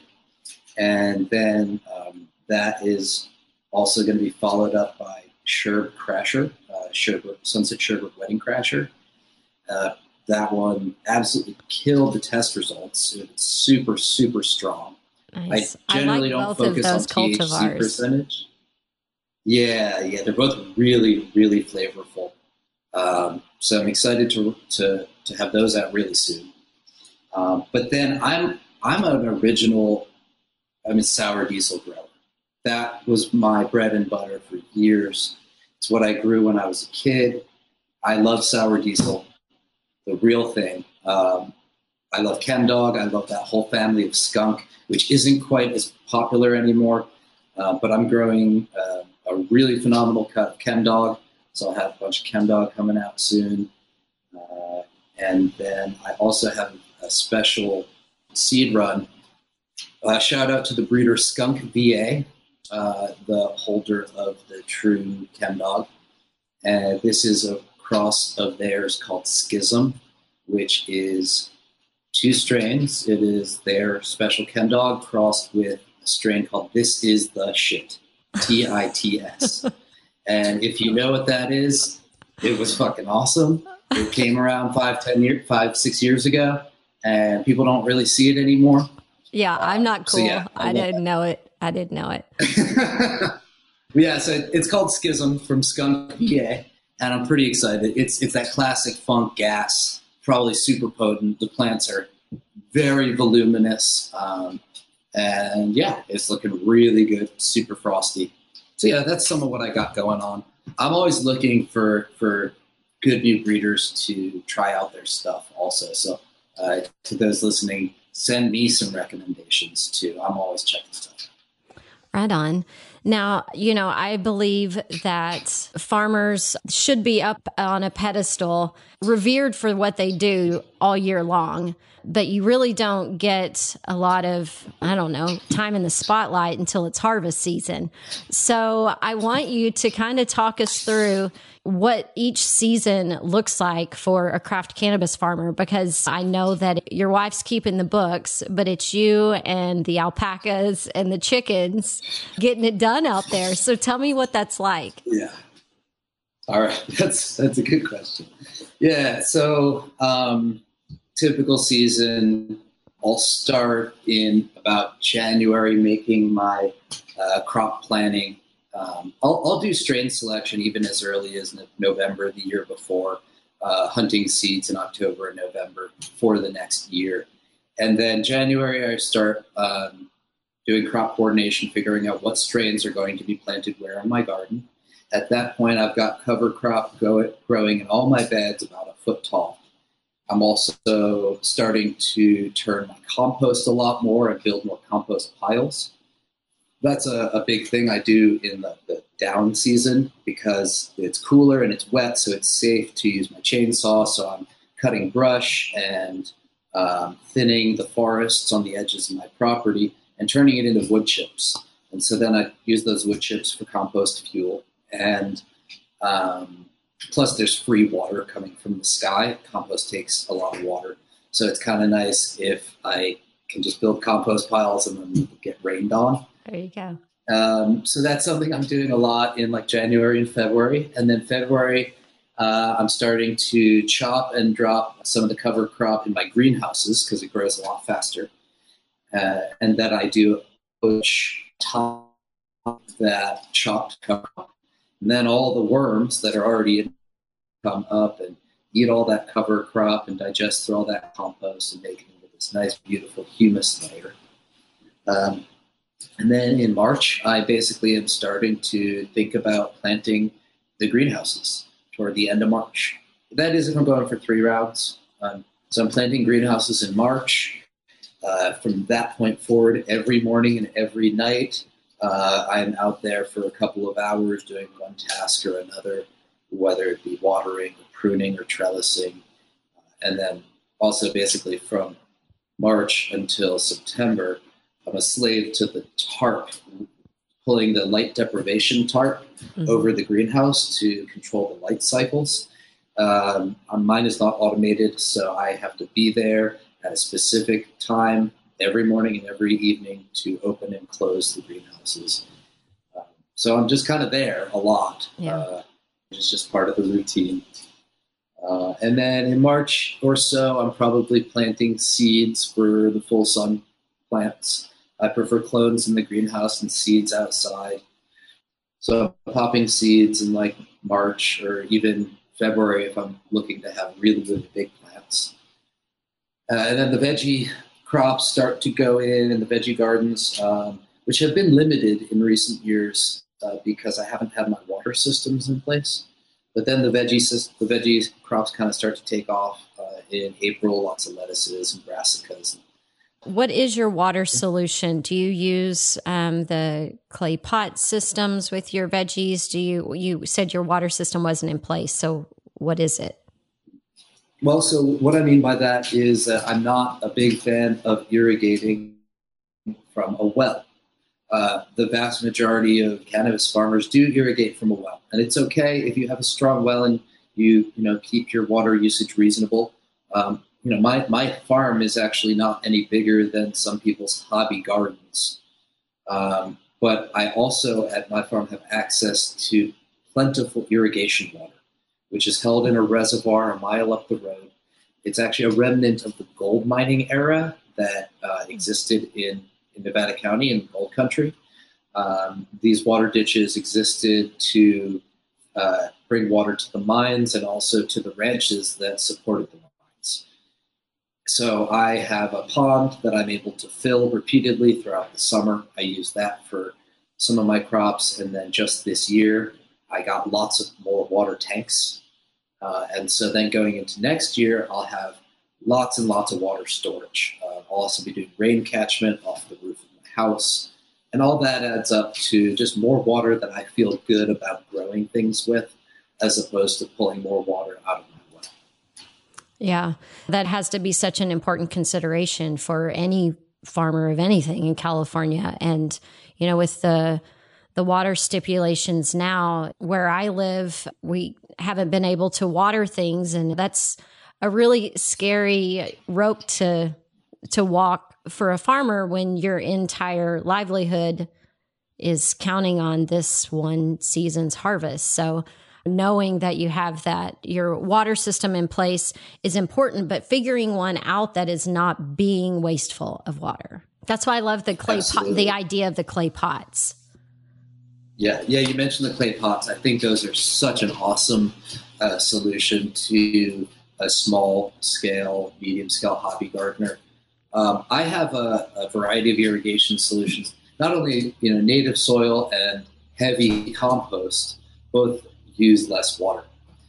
C: And then that is also going to be followed up by Sherbet Crasher, Sunset Sherbet Wedding Crasher. That one absolutely killed the test results. It's super, super strong.
A: Nice.
C: I generally don't focus on THC percentage. Yeah, they're both really, really flavorful. So I'm excited to have those out really soon. But then I'm a sour diesel grower. That was my bread and butter for years. It's what I grew when I was a kid. I love sour diesel, the real thing. I love ChemDog. I love that whole family of skunk, which isn't quite as popular anymore. But I'm growing a really phenomenal cut of ChemDog. So I'll have a bunch of ChemDog coming out soon. And then I also have a special seed run. Shout out to the breeder Skunk VA, the holder of the true ChemDog. This is a cross of theirs called Schism, which is 2 strains. It is their special ChemDog crossed with a strain called This Is the Shit, TITS. And if you know what that is, it was fucking awesome. It came around 6 years ago, and people don't really see it anymore.
A: Yeah, I'm not cool.
C: So yeah,
A: I didn't know it. I didn't know it.
C: Yeah, so it's called Schism from Skunk, PA, and I'm pretty excited. It's that classic funk gas, probably super potent. The plants are very voluminous, and yeah, it's looking really good, super frosty. So yeah, that's some of what I got going on. I'm always looking for good new breeders to try out their stuff also. So to those listening, send me some recommendations too. I'm always checking stuff.
A: Right on. Now, I believe that farmers should be up on a pedestal, revered for what they do all year long, but you really don't get a lot of, time in the spotlight until it's harvest season. So I want you to kind of talk us through what each season looks like for a craft cannabis farmer, because I know that your wife's keeping the books, but it's you and the alpacas and the chickens getting it done out there. So tell me what that's like.
C: Yeah. All right. That's a good question. Yeah. So, typical season, I'll start in about January making my crop planning. I'll do strain selection even as early as November the year before, hunting seeds in October and November for the next year. And then January, I start doing crop coordination, figuring out what strains are going to be planted where in my garden. At that point, I've got cover crop growing in all my beds about a foot tall. I'm also starting to turn my compost a lot more and build more compost piles. That's a big thing I do in the down season because it's cooler and it's wet, so it's safe to use my chainsaw. So I'm cutting brush and thinning the forests on the edges of my property and turning it into wood chips. And so then I use those wood chips for compost fuel. And plus there's free water coming from the sky. Compost takes a lot of water. So it's kind of nice if I can just build compost piles and then get rained on.
A: There you go.
C: So that's something I'm doing a lot in like January and February. And then February, I'm starting to chop and drop some of the cover crop in my greenhouses because it grows a lot faster. And then I do push top that chopped cover crop. And then all the worms that are already in come up and eat all that cover crop and digest through all that compost and make it into this nice, beautiful humus layer. And then in March, I basically am starting to think about planting the greenhouses toward the end of March. That is if I'm going for 3 rounds. So I'm planting greenhouses in March. From that point forward, every morning and every night, I'm out there for a couple of hours doing one task or another, whether it be watering or pruning or trellising. And then also basically from March until September, I'm a slave to the tarp, pulling the light deprivation tarp over the greenhouse to control the light cycles. Mine is not automated, so I have to be there at a specific time every morning and every evening to open and close the greenhouses. So I'm just kind of there a lot.
A: Yeah.
C: It's just part of the routine. And then in March or so, I'm probably planting seeds for the full sun plants. I prefer clones in the greenhouse and seeds outside. So I'm popping seeds in like March or even February if I'm looking to have really, really big plants. And then the veggie crops start to go in the veggie gardens, which have been limited in recent years because I haven't had my water systems in place. But then the veggie crops kind of start to take off in April, lots of lettuces and brassicas.
A: What is your water solution? Do you use the clay pot systems with your veggies? You said your water system wasn't in place, so what is it?
C: Well, so what I mean by that is that I'm not a big fan of irrigating from a well. The vast majority of cannabis farmers do irrigate from a well, and it's okay if you have a strong well and you keep your water usage reasonable. My farm is actually not any bigger than some people's hobby gardens. But I also at my farm have access to plentiful irrigation water, which is held in a reservoir a mile up the road. It's actually a remnant of the gold mining era that existed in Nevada County in gold country. These water ditches existed to bring water to the mines and also to the ranches that supported the mines. So I have a pond that I'm able to fill repeatedly throughout the summer. I use that for some of my crops. And then just this year, I got lots of more water tanks. And so then going into next year, I'll have lots and lots of water storage. I'll also be doing rain catchment off the roof of my house. And all that adds up to just more water that I feel good about growing things with, as opposed to pulling more water out of my well.
A: Yeah, that has to be such an important consideration for any farmer of anything in California. And, you know, with the water stipulations now, where I live, we haven't been able to water things. And that's a really scary rope to walk for a farmer when your entire livelihood is counting on this one season's harvest. So knowing that you have your water system in place is important, but figuring one out that is not being wasteful of water. That's why I love the clay pot, the idea of the clay pots.
C: Yeah, you mentioned the clay pots. I think those are such an awesome solution to a small scale, medium scale hobby gardener. I have a variety of irrigation solutions, not only native soil and heavy compost, both use less water.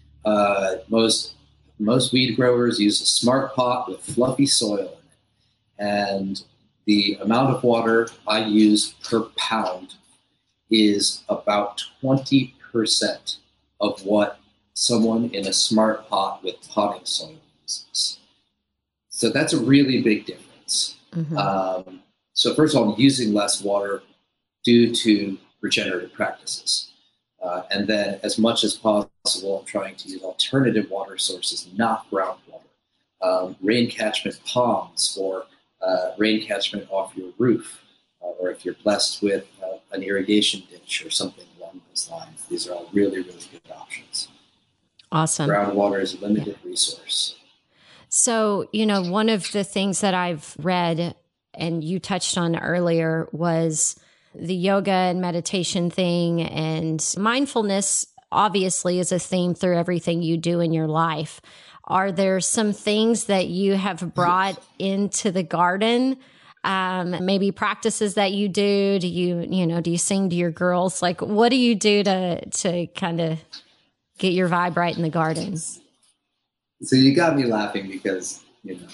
C: Most weed growers use a smart pot with fluffy soil in it, and the amount of water I use per pound is about 20% of what someone in a smart pot with potting soil uses. So that's a really big difference. Mm-hmm. So first of all, I'm using less water due to regenerative practices. And then as much as possible, I'm trying to use alternative water sources, not groundwater. Rain catchment ponds or rain catchment off your roof, or if you're blessed with an irrigation ditch or something along those lines. These are all really, really good options.
A: Awesome.
C: Groundwater is a limited resource.
A: So, one of the things that I've read and you touched on earlier was the yoga and meditation thing, and mindfulness obviously is a theme through everything you do in your life. Are there some things that you have brought into the garden? Maybe practices that you do? Do you sing to your girls? Like, what do you do to kind of get your vibe right in the garden?
C: So you got me laughing because,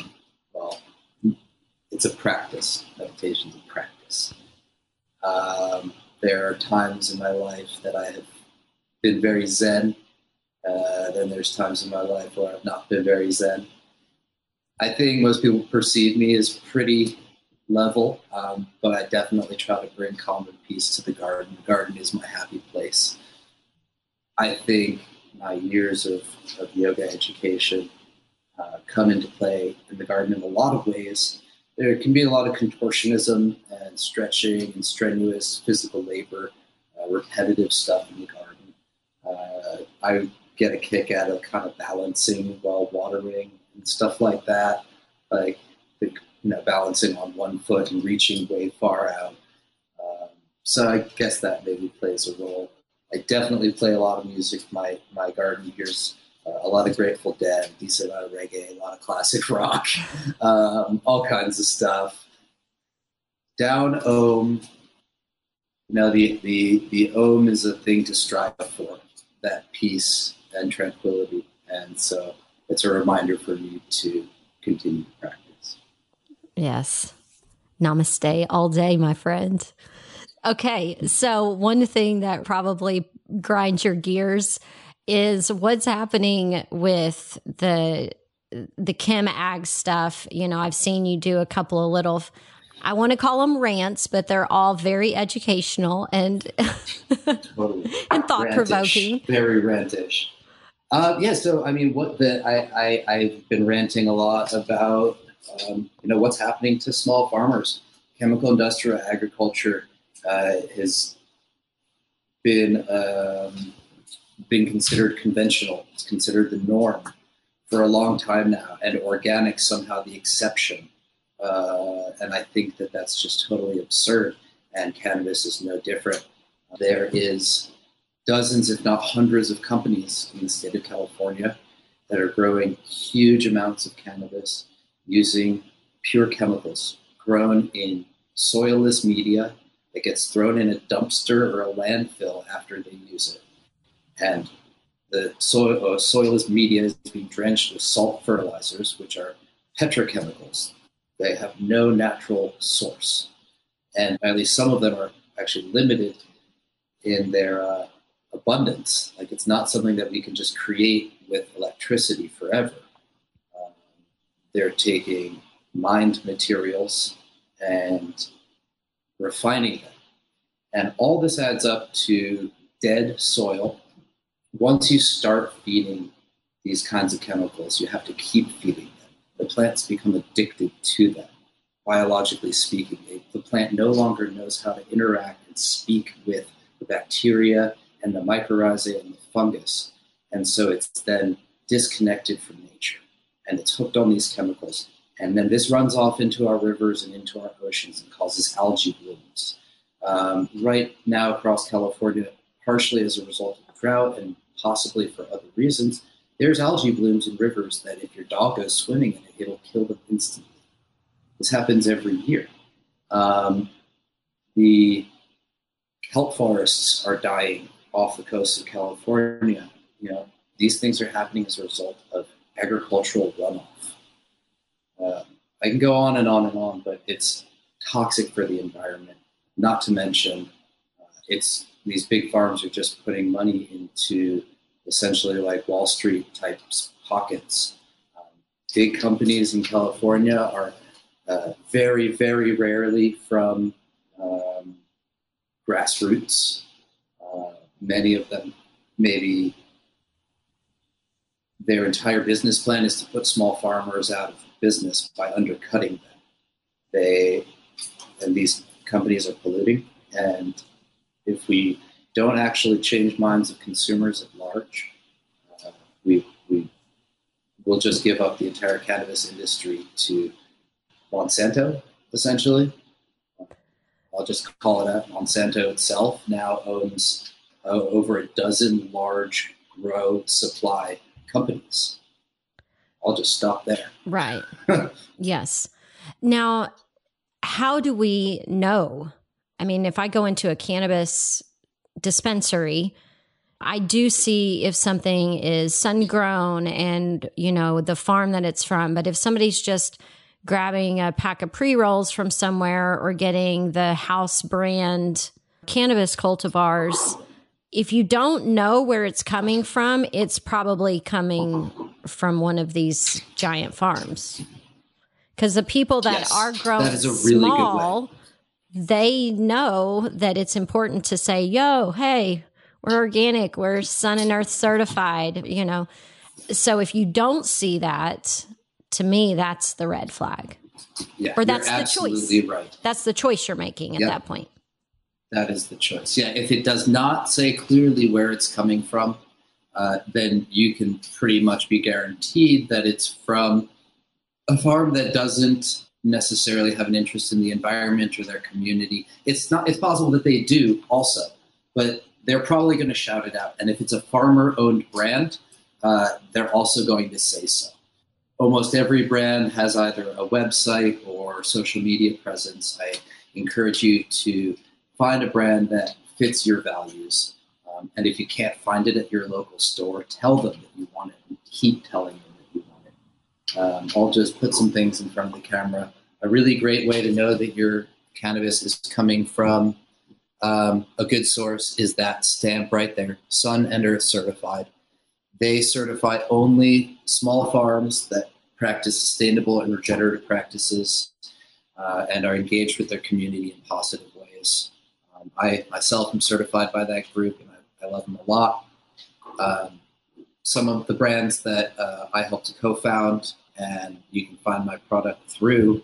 C: it's a practice. Meditation's a practice. There are times in my life that I have been very zen. Then there's times in my life where I've not been very zen. I think most people perceive me as pretty level, but I definitely try to bring calm and peace to the garden. The garden is my happy place. I think my years of yoga education come into play in the garden in a lot of ways. There can be a lot of contortionism and stretching and strenuous physical labor, repetitive stuff in the garden. I get a kick out of kind of balancing while watering and stuff like that, like balancing on one foot and reaching way far out. So I guess that maybe plays a role. I definitely play a lot of music. My garden hears a lot of Grateful Dead, a decent amount of reggae, a lot of classic rock, all kinds of stuff. Down Om, the Om is a thing to strive for, that peace and tranquility. And so it's a reminder for me to continue to practice.
A: Yes. Namaste all day, my friend. Okay, so one thing that probably grinds your gears is what's happening with the chem ag stuff. I've seen you do a couple of little, I want to call them rants, but they're all very educational and
C: Totally.
A: and thought provoking.
C: Very rantish. So I've been ranting a lot about what's happening to small farmers. Chemical industrial agriculture has been been considered conventional. It's considered the norm for a long time now, and organic somehow the exception. And I think that that's just totally absurd, and cannabis is no different. There is dozens, if not hundreds, of companies in the state of California that are growing huge amounts of cannabis using pure chemicals grown in soilless media that gets thrown in a dumpster or a landfill after they use it. And the soilless media is being drenched with salt fertilizers, which are petrochemicals. They have no natural source. And at least some of them are actually limited in their abundance. Like, it's not something that we can just create with electricity forever. They're taking mined materials and refining them. And all this adds up to dead soil. Once you start feeding these kinds of chemicals, you have to keep feeding them. The plants become addicted to them, biologically speaking. The plant no longer knows how to interact and speak with the bacteria and the mycorrhizae and the fungus. And so it's then disconnected from nature, and it's hooked on these chemicals. And then this runs off into our rivers and into our oceans and causes algae blooms. Right now across California, partially as a result of drought and possibly for other reasons, there's algae blooms in rivers that if your dog goes swimming in it, it'll kill them instantly. This happens every year. The kelp forests are dying off the coast of California. These things are happening as a result of agricultural runoff. I can go on and on and on, but it's toxic for the environment. Not to mention, these big farms are just putting money into essentially like Wall Street type pockets. Big companies in California are very, very rarely from grassroots. Many of them, maybe their entire business plan is to put small farmers out of business by undercutting them. And these companies are polluting. And if we don't actually change minds of consumers at large, we'll just give up the entire cannabis industry to Monsanto, essentially. I'll just call it out. Monsanto itself now owns over a dozen large grow supply companies. I'll just stop there.
A: Right. Yes. Now, how do we know? I mean, if I go into a cannabis dispensary, I do see if something is sun-grown and, the farm that it's from. But if somebody's just grabbing a pack of pre-rolls from somewhere or getting the house brand cannabis cultivars, if you don't know where it's coming from, it's probably coming from one of these giant farms. Because the people that are growing really small, they know that it's important to say, hey, we're organic, we're Sun and Earth certified, So if you don't see that, to me, that's the red flag.
C: Yeah,
A: or that's
C: you're
A: the choice.
C: Absolutely right.
A: That's the choice you're making at that point.
C: That is the choice. Yeah, if it does not say clearly where it's coming from, then you can pretty much be guaranteed that it's from a farm that doesn't necessarily have an interest in the environment or their community. It's possible that they do also, but they're probably going to shout it out. And if it's a farmer-owned brand, they're also going to say so. Almost every brand has either a website or social media presence. I encourage you to find a brand that fits your values. And if you can't find it at your local store, tell them that you want it and keep telling them that you want it. I'll just put some things in front of the camera. A really great way to know that your cannabis is coming from a good source is that stamp right there, Sun and Earth certified. They certify only small farms that practice sustainable and regenerative practices and are engaged with their community in positive ways. I myself am certified by that group, and I love them a lot. Some of the brands that I helped to co-found, and you can find my product through,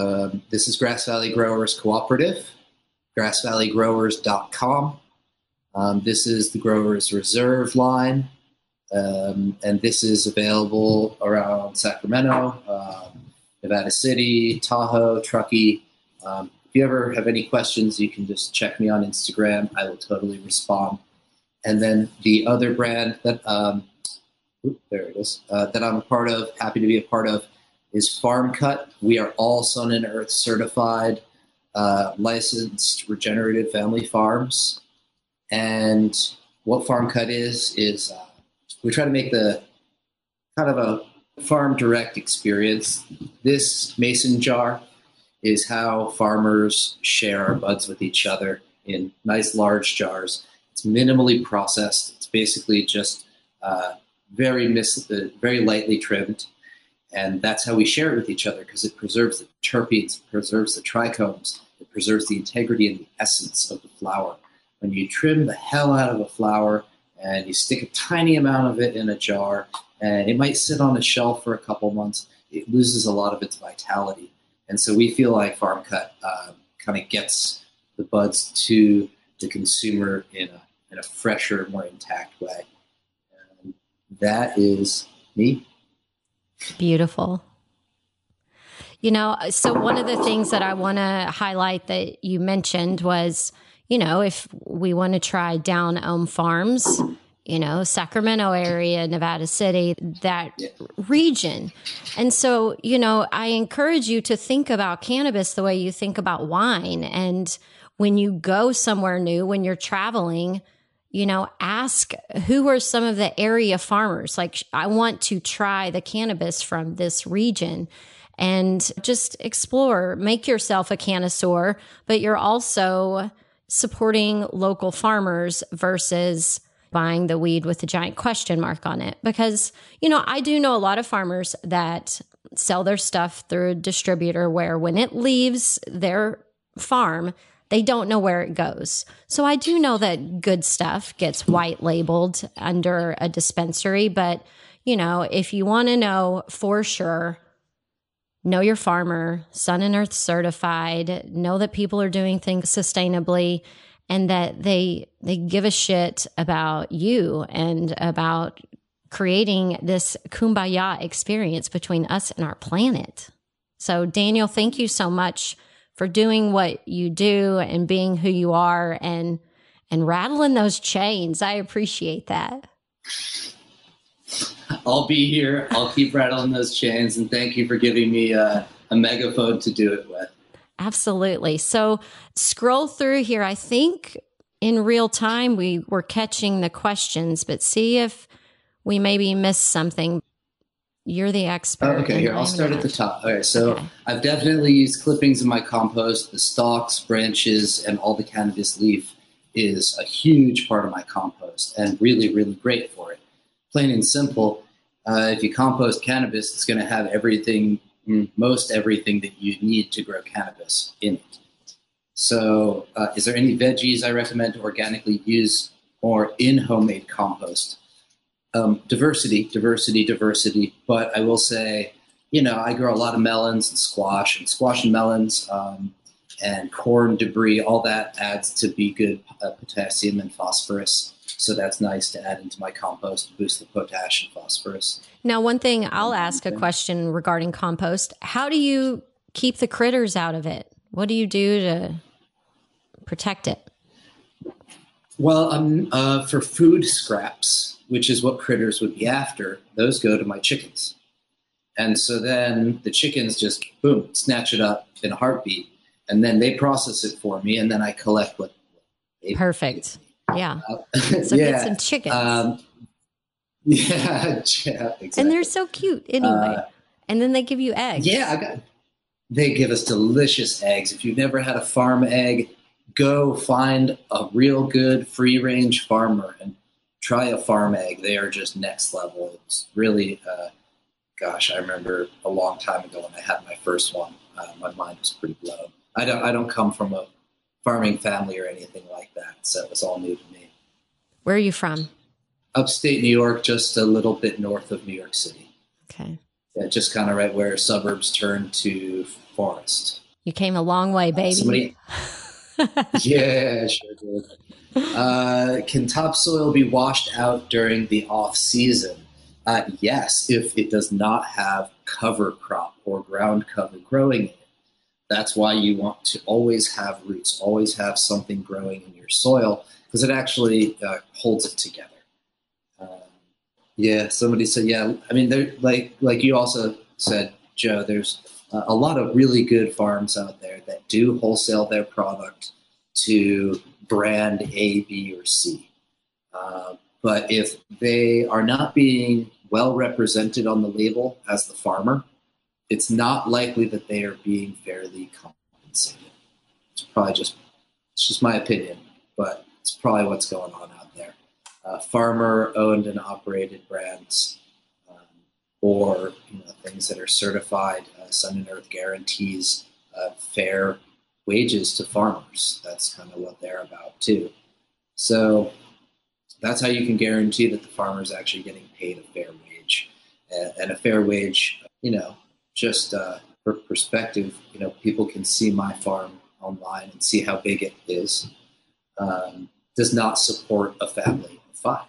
C: this is Grass Valley Growers Cooperative, grassvalleygrowers.com. This is the Growers Reserve line, and this is available around Sacramento, Nevada City, Tahoe, Truckee. If you ever have any questions, you can just check me on Instagram. I will totally respond. And then the other brand that there it is, that I'm a part of, happy to be a part of, is Farm Cut. We are all Sun and Earth certified, licensed regenerative family farms. And what Farm Cut is we try to make the kind of a farm direct experience. This mason jar is how farmers share our buds with each other in nice large jars. It's minimally processed. It's basically just very lightly trimmed. And that's how we share it with each other, because it preserves the terpenes, it preserves the trichomes, it preserves the integrity and the essence of the flower. When you trim the hell out of a flower and you stick a tiny amount of it in a jar, and it might sit on a shelf for a couple months, it loses a lot of its vitality. And so we feel like Farm Cut kind of gets the buds to the consumer in a fresher, more intact way. And that is me.
A: Beautiful. So one of the things that I want to highlight that you mentioned was, if we want to try Down Elm Farms, Sacramento area, Nevada City, that region. And so, I encourage you to think about cannabis the way you think about wine. And when you go somewhere new, when you're traveling, ask who are some of the area farmers. Like, I want to try the cannabis from this region, and just explore, make yourself a connoisseur, but you're also supporting local farmers versus buying the weed with a giant question mark on it. Because, I do know a lot of farmers that sell their stuff through a distributor where when it leaves their farm, they don't know where it goes. So I do know that good stuff gets white labeled under a dispensary. But, if you want to know for sure, know your farmer, Sun and Earth certified, know that people are doing things sustainably, and that they give a shit about you and about creating this kumbaya experience between us and our planet. So Daniel, thank you so much for doing what you do and being who you are and rattling those chains. I appreciate that.
C: I'll be here. I'll keep rattling those chains, and thank you for giving me a megaphone to do it with.
A: Absolutely. So scroll through here. I think in real time we were catching the questions, but see if we maybe missed something. You're the expert.
C: Okay, here, I'll start at the top. All right, so I've definitely used clippings in my compost. The stalks, branches, and all the cannabis leaf is a huge part of my compost and really, really great for it. Plain and simple, if you compost cannabis, it's going to have most everything that you need to grow cannabis in it. So is there any veggies I recommend to organically use or in homemade compost? Diversity. But I will say, I grow a lot of melons and squash and melons and corn debris. All that adds to be good potassium and phosphorus. So that's nice to add into my compost to boost the potash and phosphorus.
A: Now, one thing, I'll ask a question regarding compost. How do you keep the critters out of it? What do you do to protect it?
C: Well, for food scraps, which is what critters would be after, those go to my chickens. And so then the chickens just, boom, snatch it up in a heartbeat. And then they process it for me, and then I collect what they
A: Perfect. Yeah. So get some chickens.
C: Yeah, exactly.
A: And they're so cute anyway. And then they give you eggs.
C: Yeah, they give us delicious eggs. If you've never had a farm egg, go find a real good free-range farmer and try a farm egg. They are just next level. It's really, I remember a long time ago when I had my first one. My mind was pretty blown. I don't come from a farming family or anything like that, so it was all new to me.
A: Where are you from?
C: Upstate New York, just a little bit north of New York City.
A: Okay.
C: Yeah, just kind of right where suburbs turn to forest.
A: You came a long way, baby.
C: Yeah, sure did. Can topsoil be washed out during the off season? Yes, if it does not have cover crop or ground cover growing in it. That's why you want to always have roots, always have something growing in your soil, because it actually holds it together. Yeah, somebody said, yeah. I mean, there, like you also said, Joe. There's a lot of really good farms out there that do wholesale their product to brand A, B, or C. But if they are not being well represented on the label as the farmer, it's not likely that they are being fairly compensated. It's just my opinion, but it's probably what's going on out there. Farmer-owned and operated brands, or things that are certified, Sun and Earth guarantees fair wages to farmers. That's kind of what they're about too. So that's how you can guarantee that the farmer is actually getting paid a fair wage, and a fair wage. Just for perspective, people can see my farm online and see how big it is. Does not support a family of 5.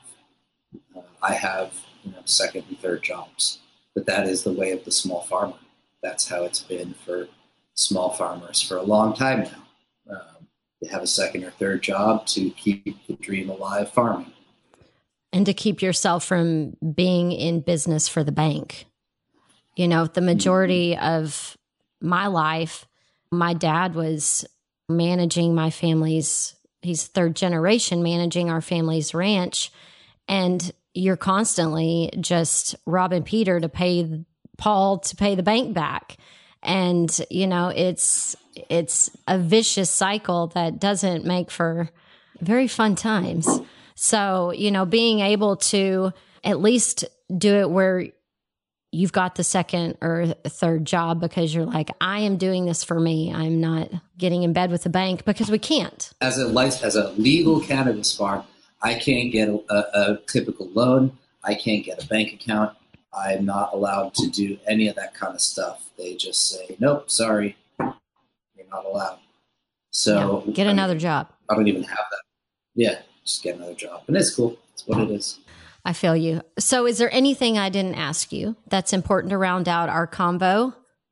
C: I have second and third jobs, but that is the way of the small farmer. That's how it's been for small farmers for a long time now. They have a second or third job to keep the dream alive farming.
A: And to keep yourself from being in business for the bank. The majority of my life, my dad was managing my family's, he's third generation managing our family's ranch. And you're constantly just robbing Peter to pay Paul to pay the bank back. And, it's a vicious cycle that doesn't make for very fun times. So, being able to at least do it where you've got the second or third job because you're like, I am doing this for me. I'm not getting in bed with the bank because we can't.
C: As a legal cannabis farm, I can't get a typical loan. I can't get a bank account. I'm not allowed to do any of that kind of stuff. They just say, nope, sorry, you're not allowed. So
A: get another job.
C: I don't even have that. Yeah, just get another job. And it's cool. It's what it is.
A: I feel you. So is there anything I didn't ask you that's important to round out our convo?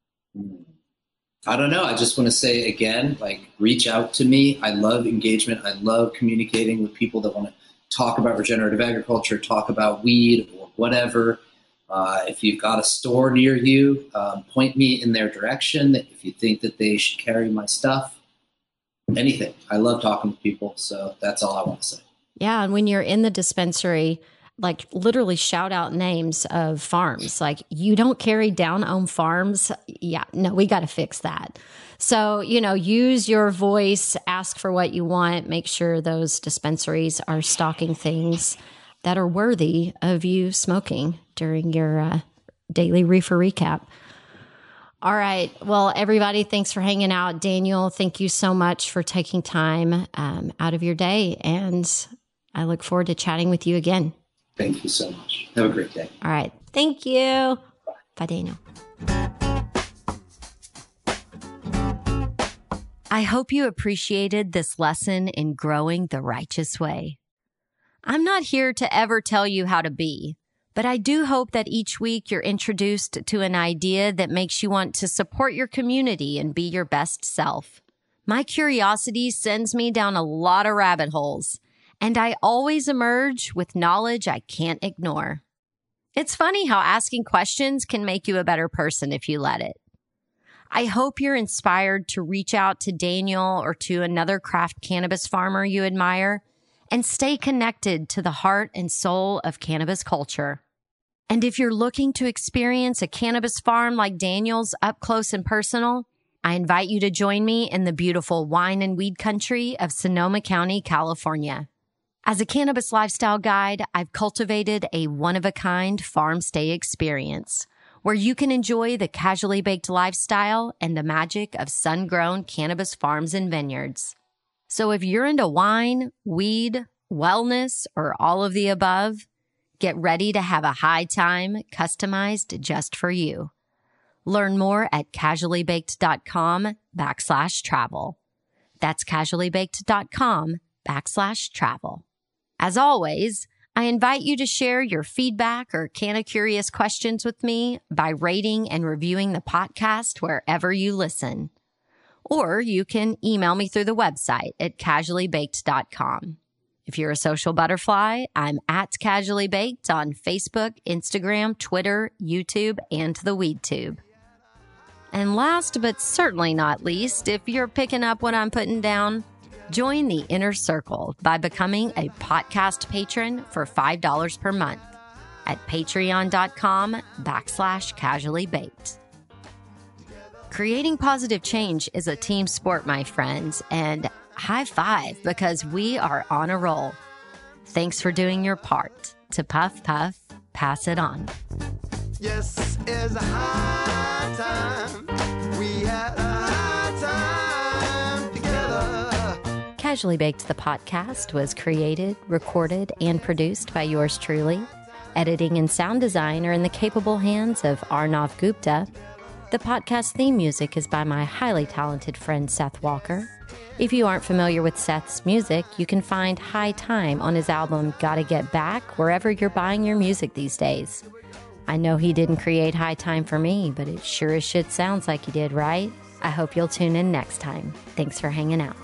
C: I don't know. I just want to say again, reach out to me. I love engagement. I love communicating with people that want to talk about regenerative agriculture, talk about weed or whatever. If you've got a store near you, point me in their direction. If you think that they should carry my stuff, anything. I love talking to people. So that's all I want to say.
A: Yeah. And when you're in the dispensary, literally shout out names of farms. You don't carry down-owned farms. Yeah, no, we got to fix that. So, use your voice, ask for what you want, make sure those dispensaries are stocking things that are worthy of you smoking during your daily reefer recap. All right. Well, everybody, thanks for hanging out. Daniel, thank you so much for taking time out of your day. And I look forward to chatting with you again.
C: Thank you so much. Have a great day.
A: All right. Thank you. Bye, Daniel. I hope you appreciated this lesson in growing the righteous way. I'm not here to ever tell you how to be, but I do hope that each week you're introduced to an idea that makes you want to support your community and be your best self. My curiosity sends me down a lot of rabbit holes, and I always emerge with knowledge I can't ignore. It's funny how asking questions can make you a better person if you let it. I hope you're inspired to reach out to Daniel or to another craft cannabis farmer you admire and stay connected to the heart and soul of cannabis culture. And if you're looking to experience a cannabis farm like Daniel's up close and personal, I invite you to join me in the beautiful wine and weed country of Sonoma County, California. As a cannabis lifestyle guide, I've cultivated a one-of-a-kind farm stay experience where you can enjoy the casually baked lifestyle and the magic of sun-grown cannabis farms and vineyards. So if you're into wine, weed, wellness, or all of the above, get ready to have a high time customized just for you. Learn more at casuallybaked.com/travel. That's casuallybaked.com/travel. As always, I invite you to share your feedback or Canna Curious questions with me by rating and reviewing the podcast wherever you listen. Or you can email me through the website at casuallybaked.com. If you're a social butterfly, I'm at Casually Baked on Facebook, Instagram, Twitter, YouTube, and the WeedTube. And last but certainly not least, if you're picking up what I'm putting down, join the Inner Circle by becoming a podcast patron for $5 per month at patreon.com/casuallybaked. Creating positive change is a team sport, my friends, and high five because we are on a roll. Thanks for doing your part to puff, puff, pass it on.
B: Yes, it's a high time. We had a high time together.
A: Casually Baked, the podcast, was created, recorded, and produced by yours truly. Editing and sound design are in the capable hands of Arnav Gupta. The podcast theme music is by my highly talented friend Seth Walker. If you aren't familiar with Seth's music, you can find High Time on his album Gotta Get Back wherever you're buying your music these days. I know he didn't create High Time for me, but it sure as shit sounds like he did, right? I hope you'll tune in next time. Thanks for hanging out.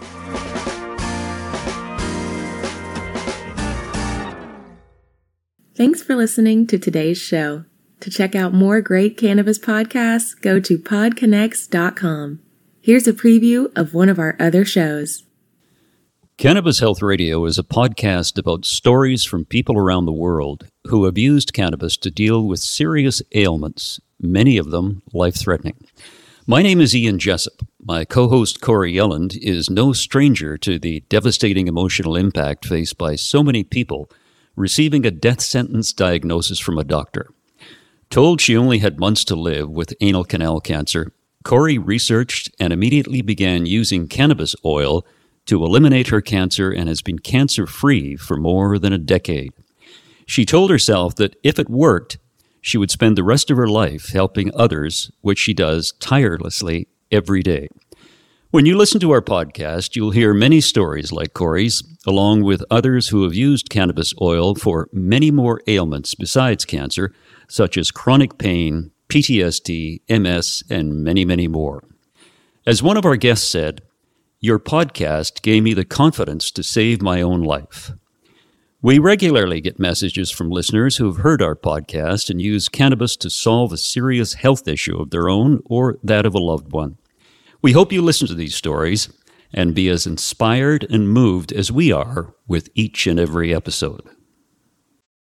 D: Thanks for listening to today's show. To check out more great cannabis podcasts, go to podconnects.com. Here's a preview of one of our other shows.
E: Cannabis Health Radio is a podcast about stories from people around the world who have used cannabis to deal with serious ailments, many of them life-threatening. My name is Ian Jessup. My co-host Corey Yelland is no stranger to the devastating emotional impact faced by so many people receiving a death sentence diagnosis from a doctor. Told she only had months to live with anal canal cancer, Corey researched and immediately began using cannabis oil to eliminate her cancer and has been cancer-free for more than a decade. She told herself that if it worked, she would spend the rest of her life helping others, which she does tirelessly every day. When you listen to our podcast, you'll hear many stories like Corey's, along with others who have used cannabis oil for many more ailments besides cancer, such as chronic pain, PTSD, MS, and many, many more. As one of our guests said, "Your podcast gave me the confidence to save my own life." We regularly get messages from listeners who have heard our podcast and use cannabis to solve a serious health issue of their own or that of a loved one. We hope you listen to these stories and be as inspired and moved as we are with each and every episode.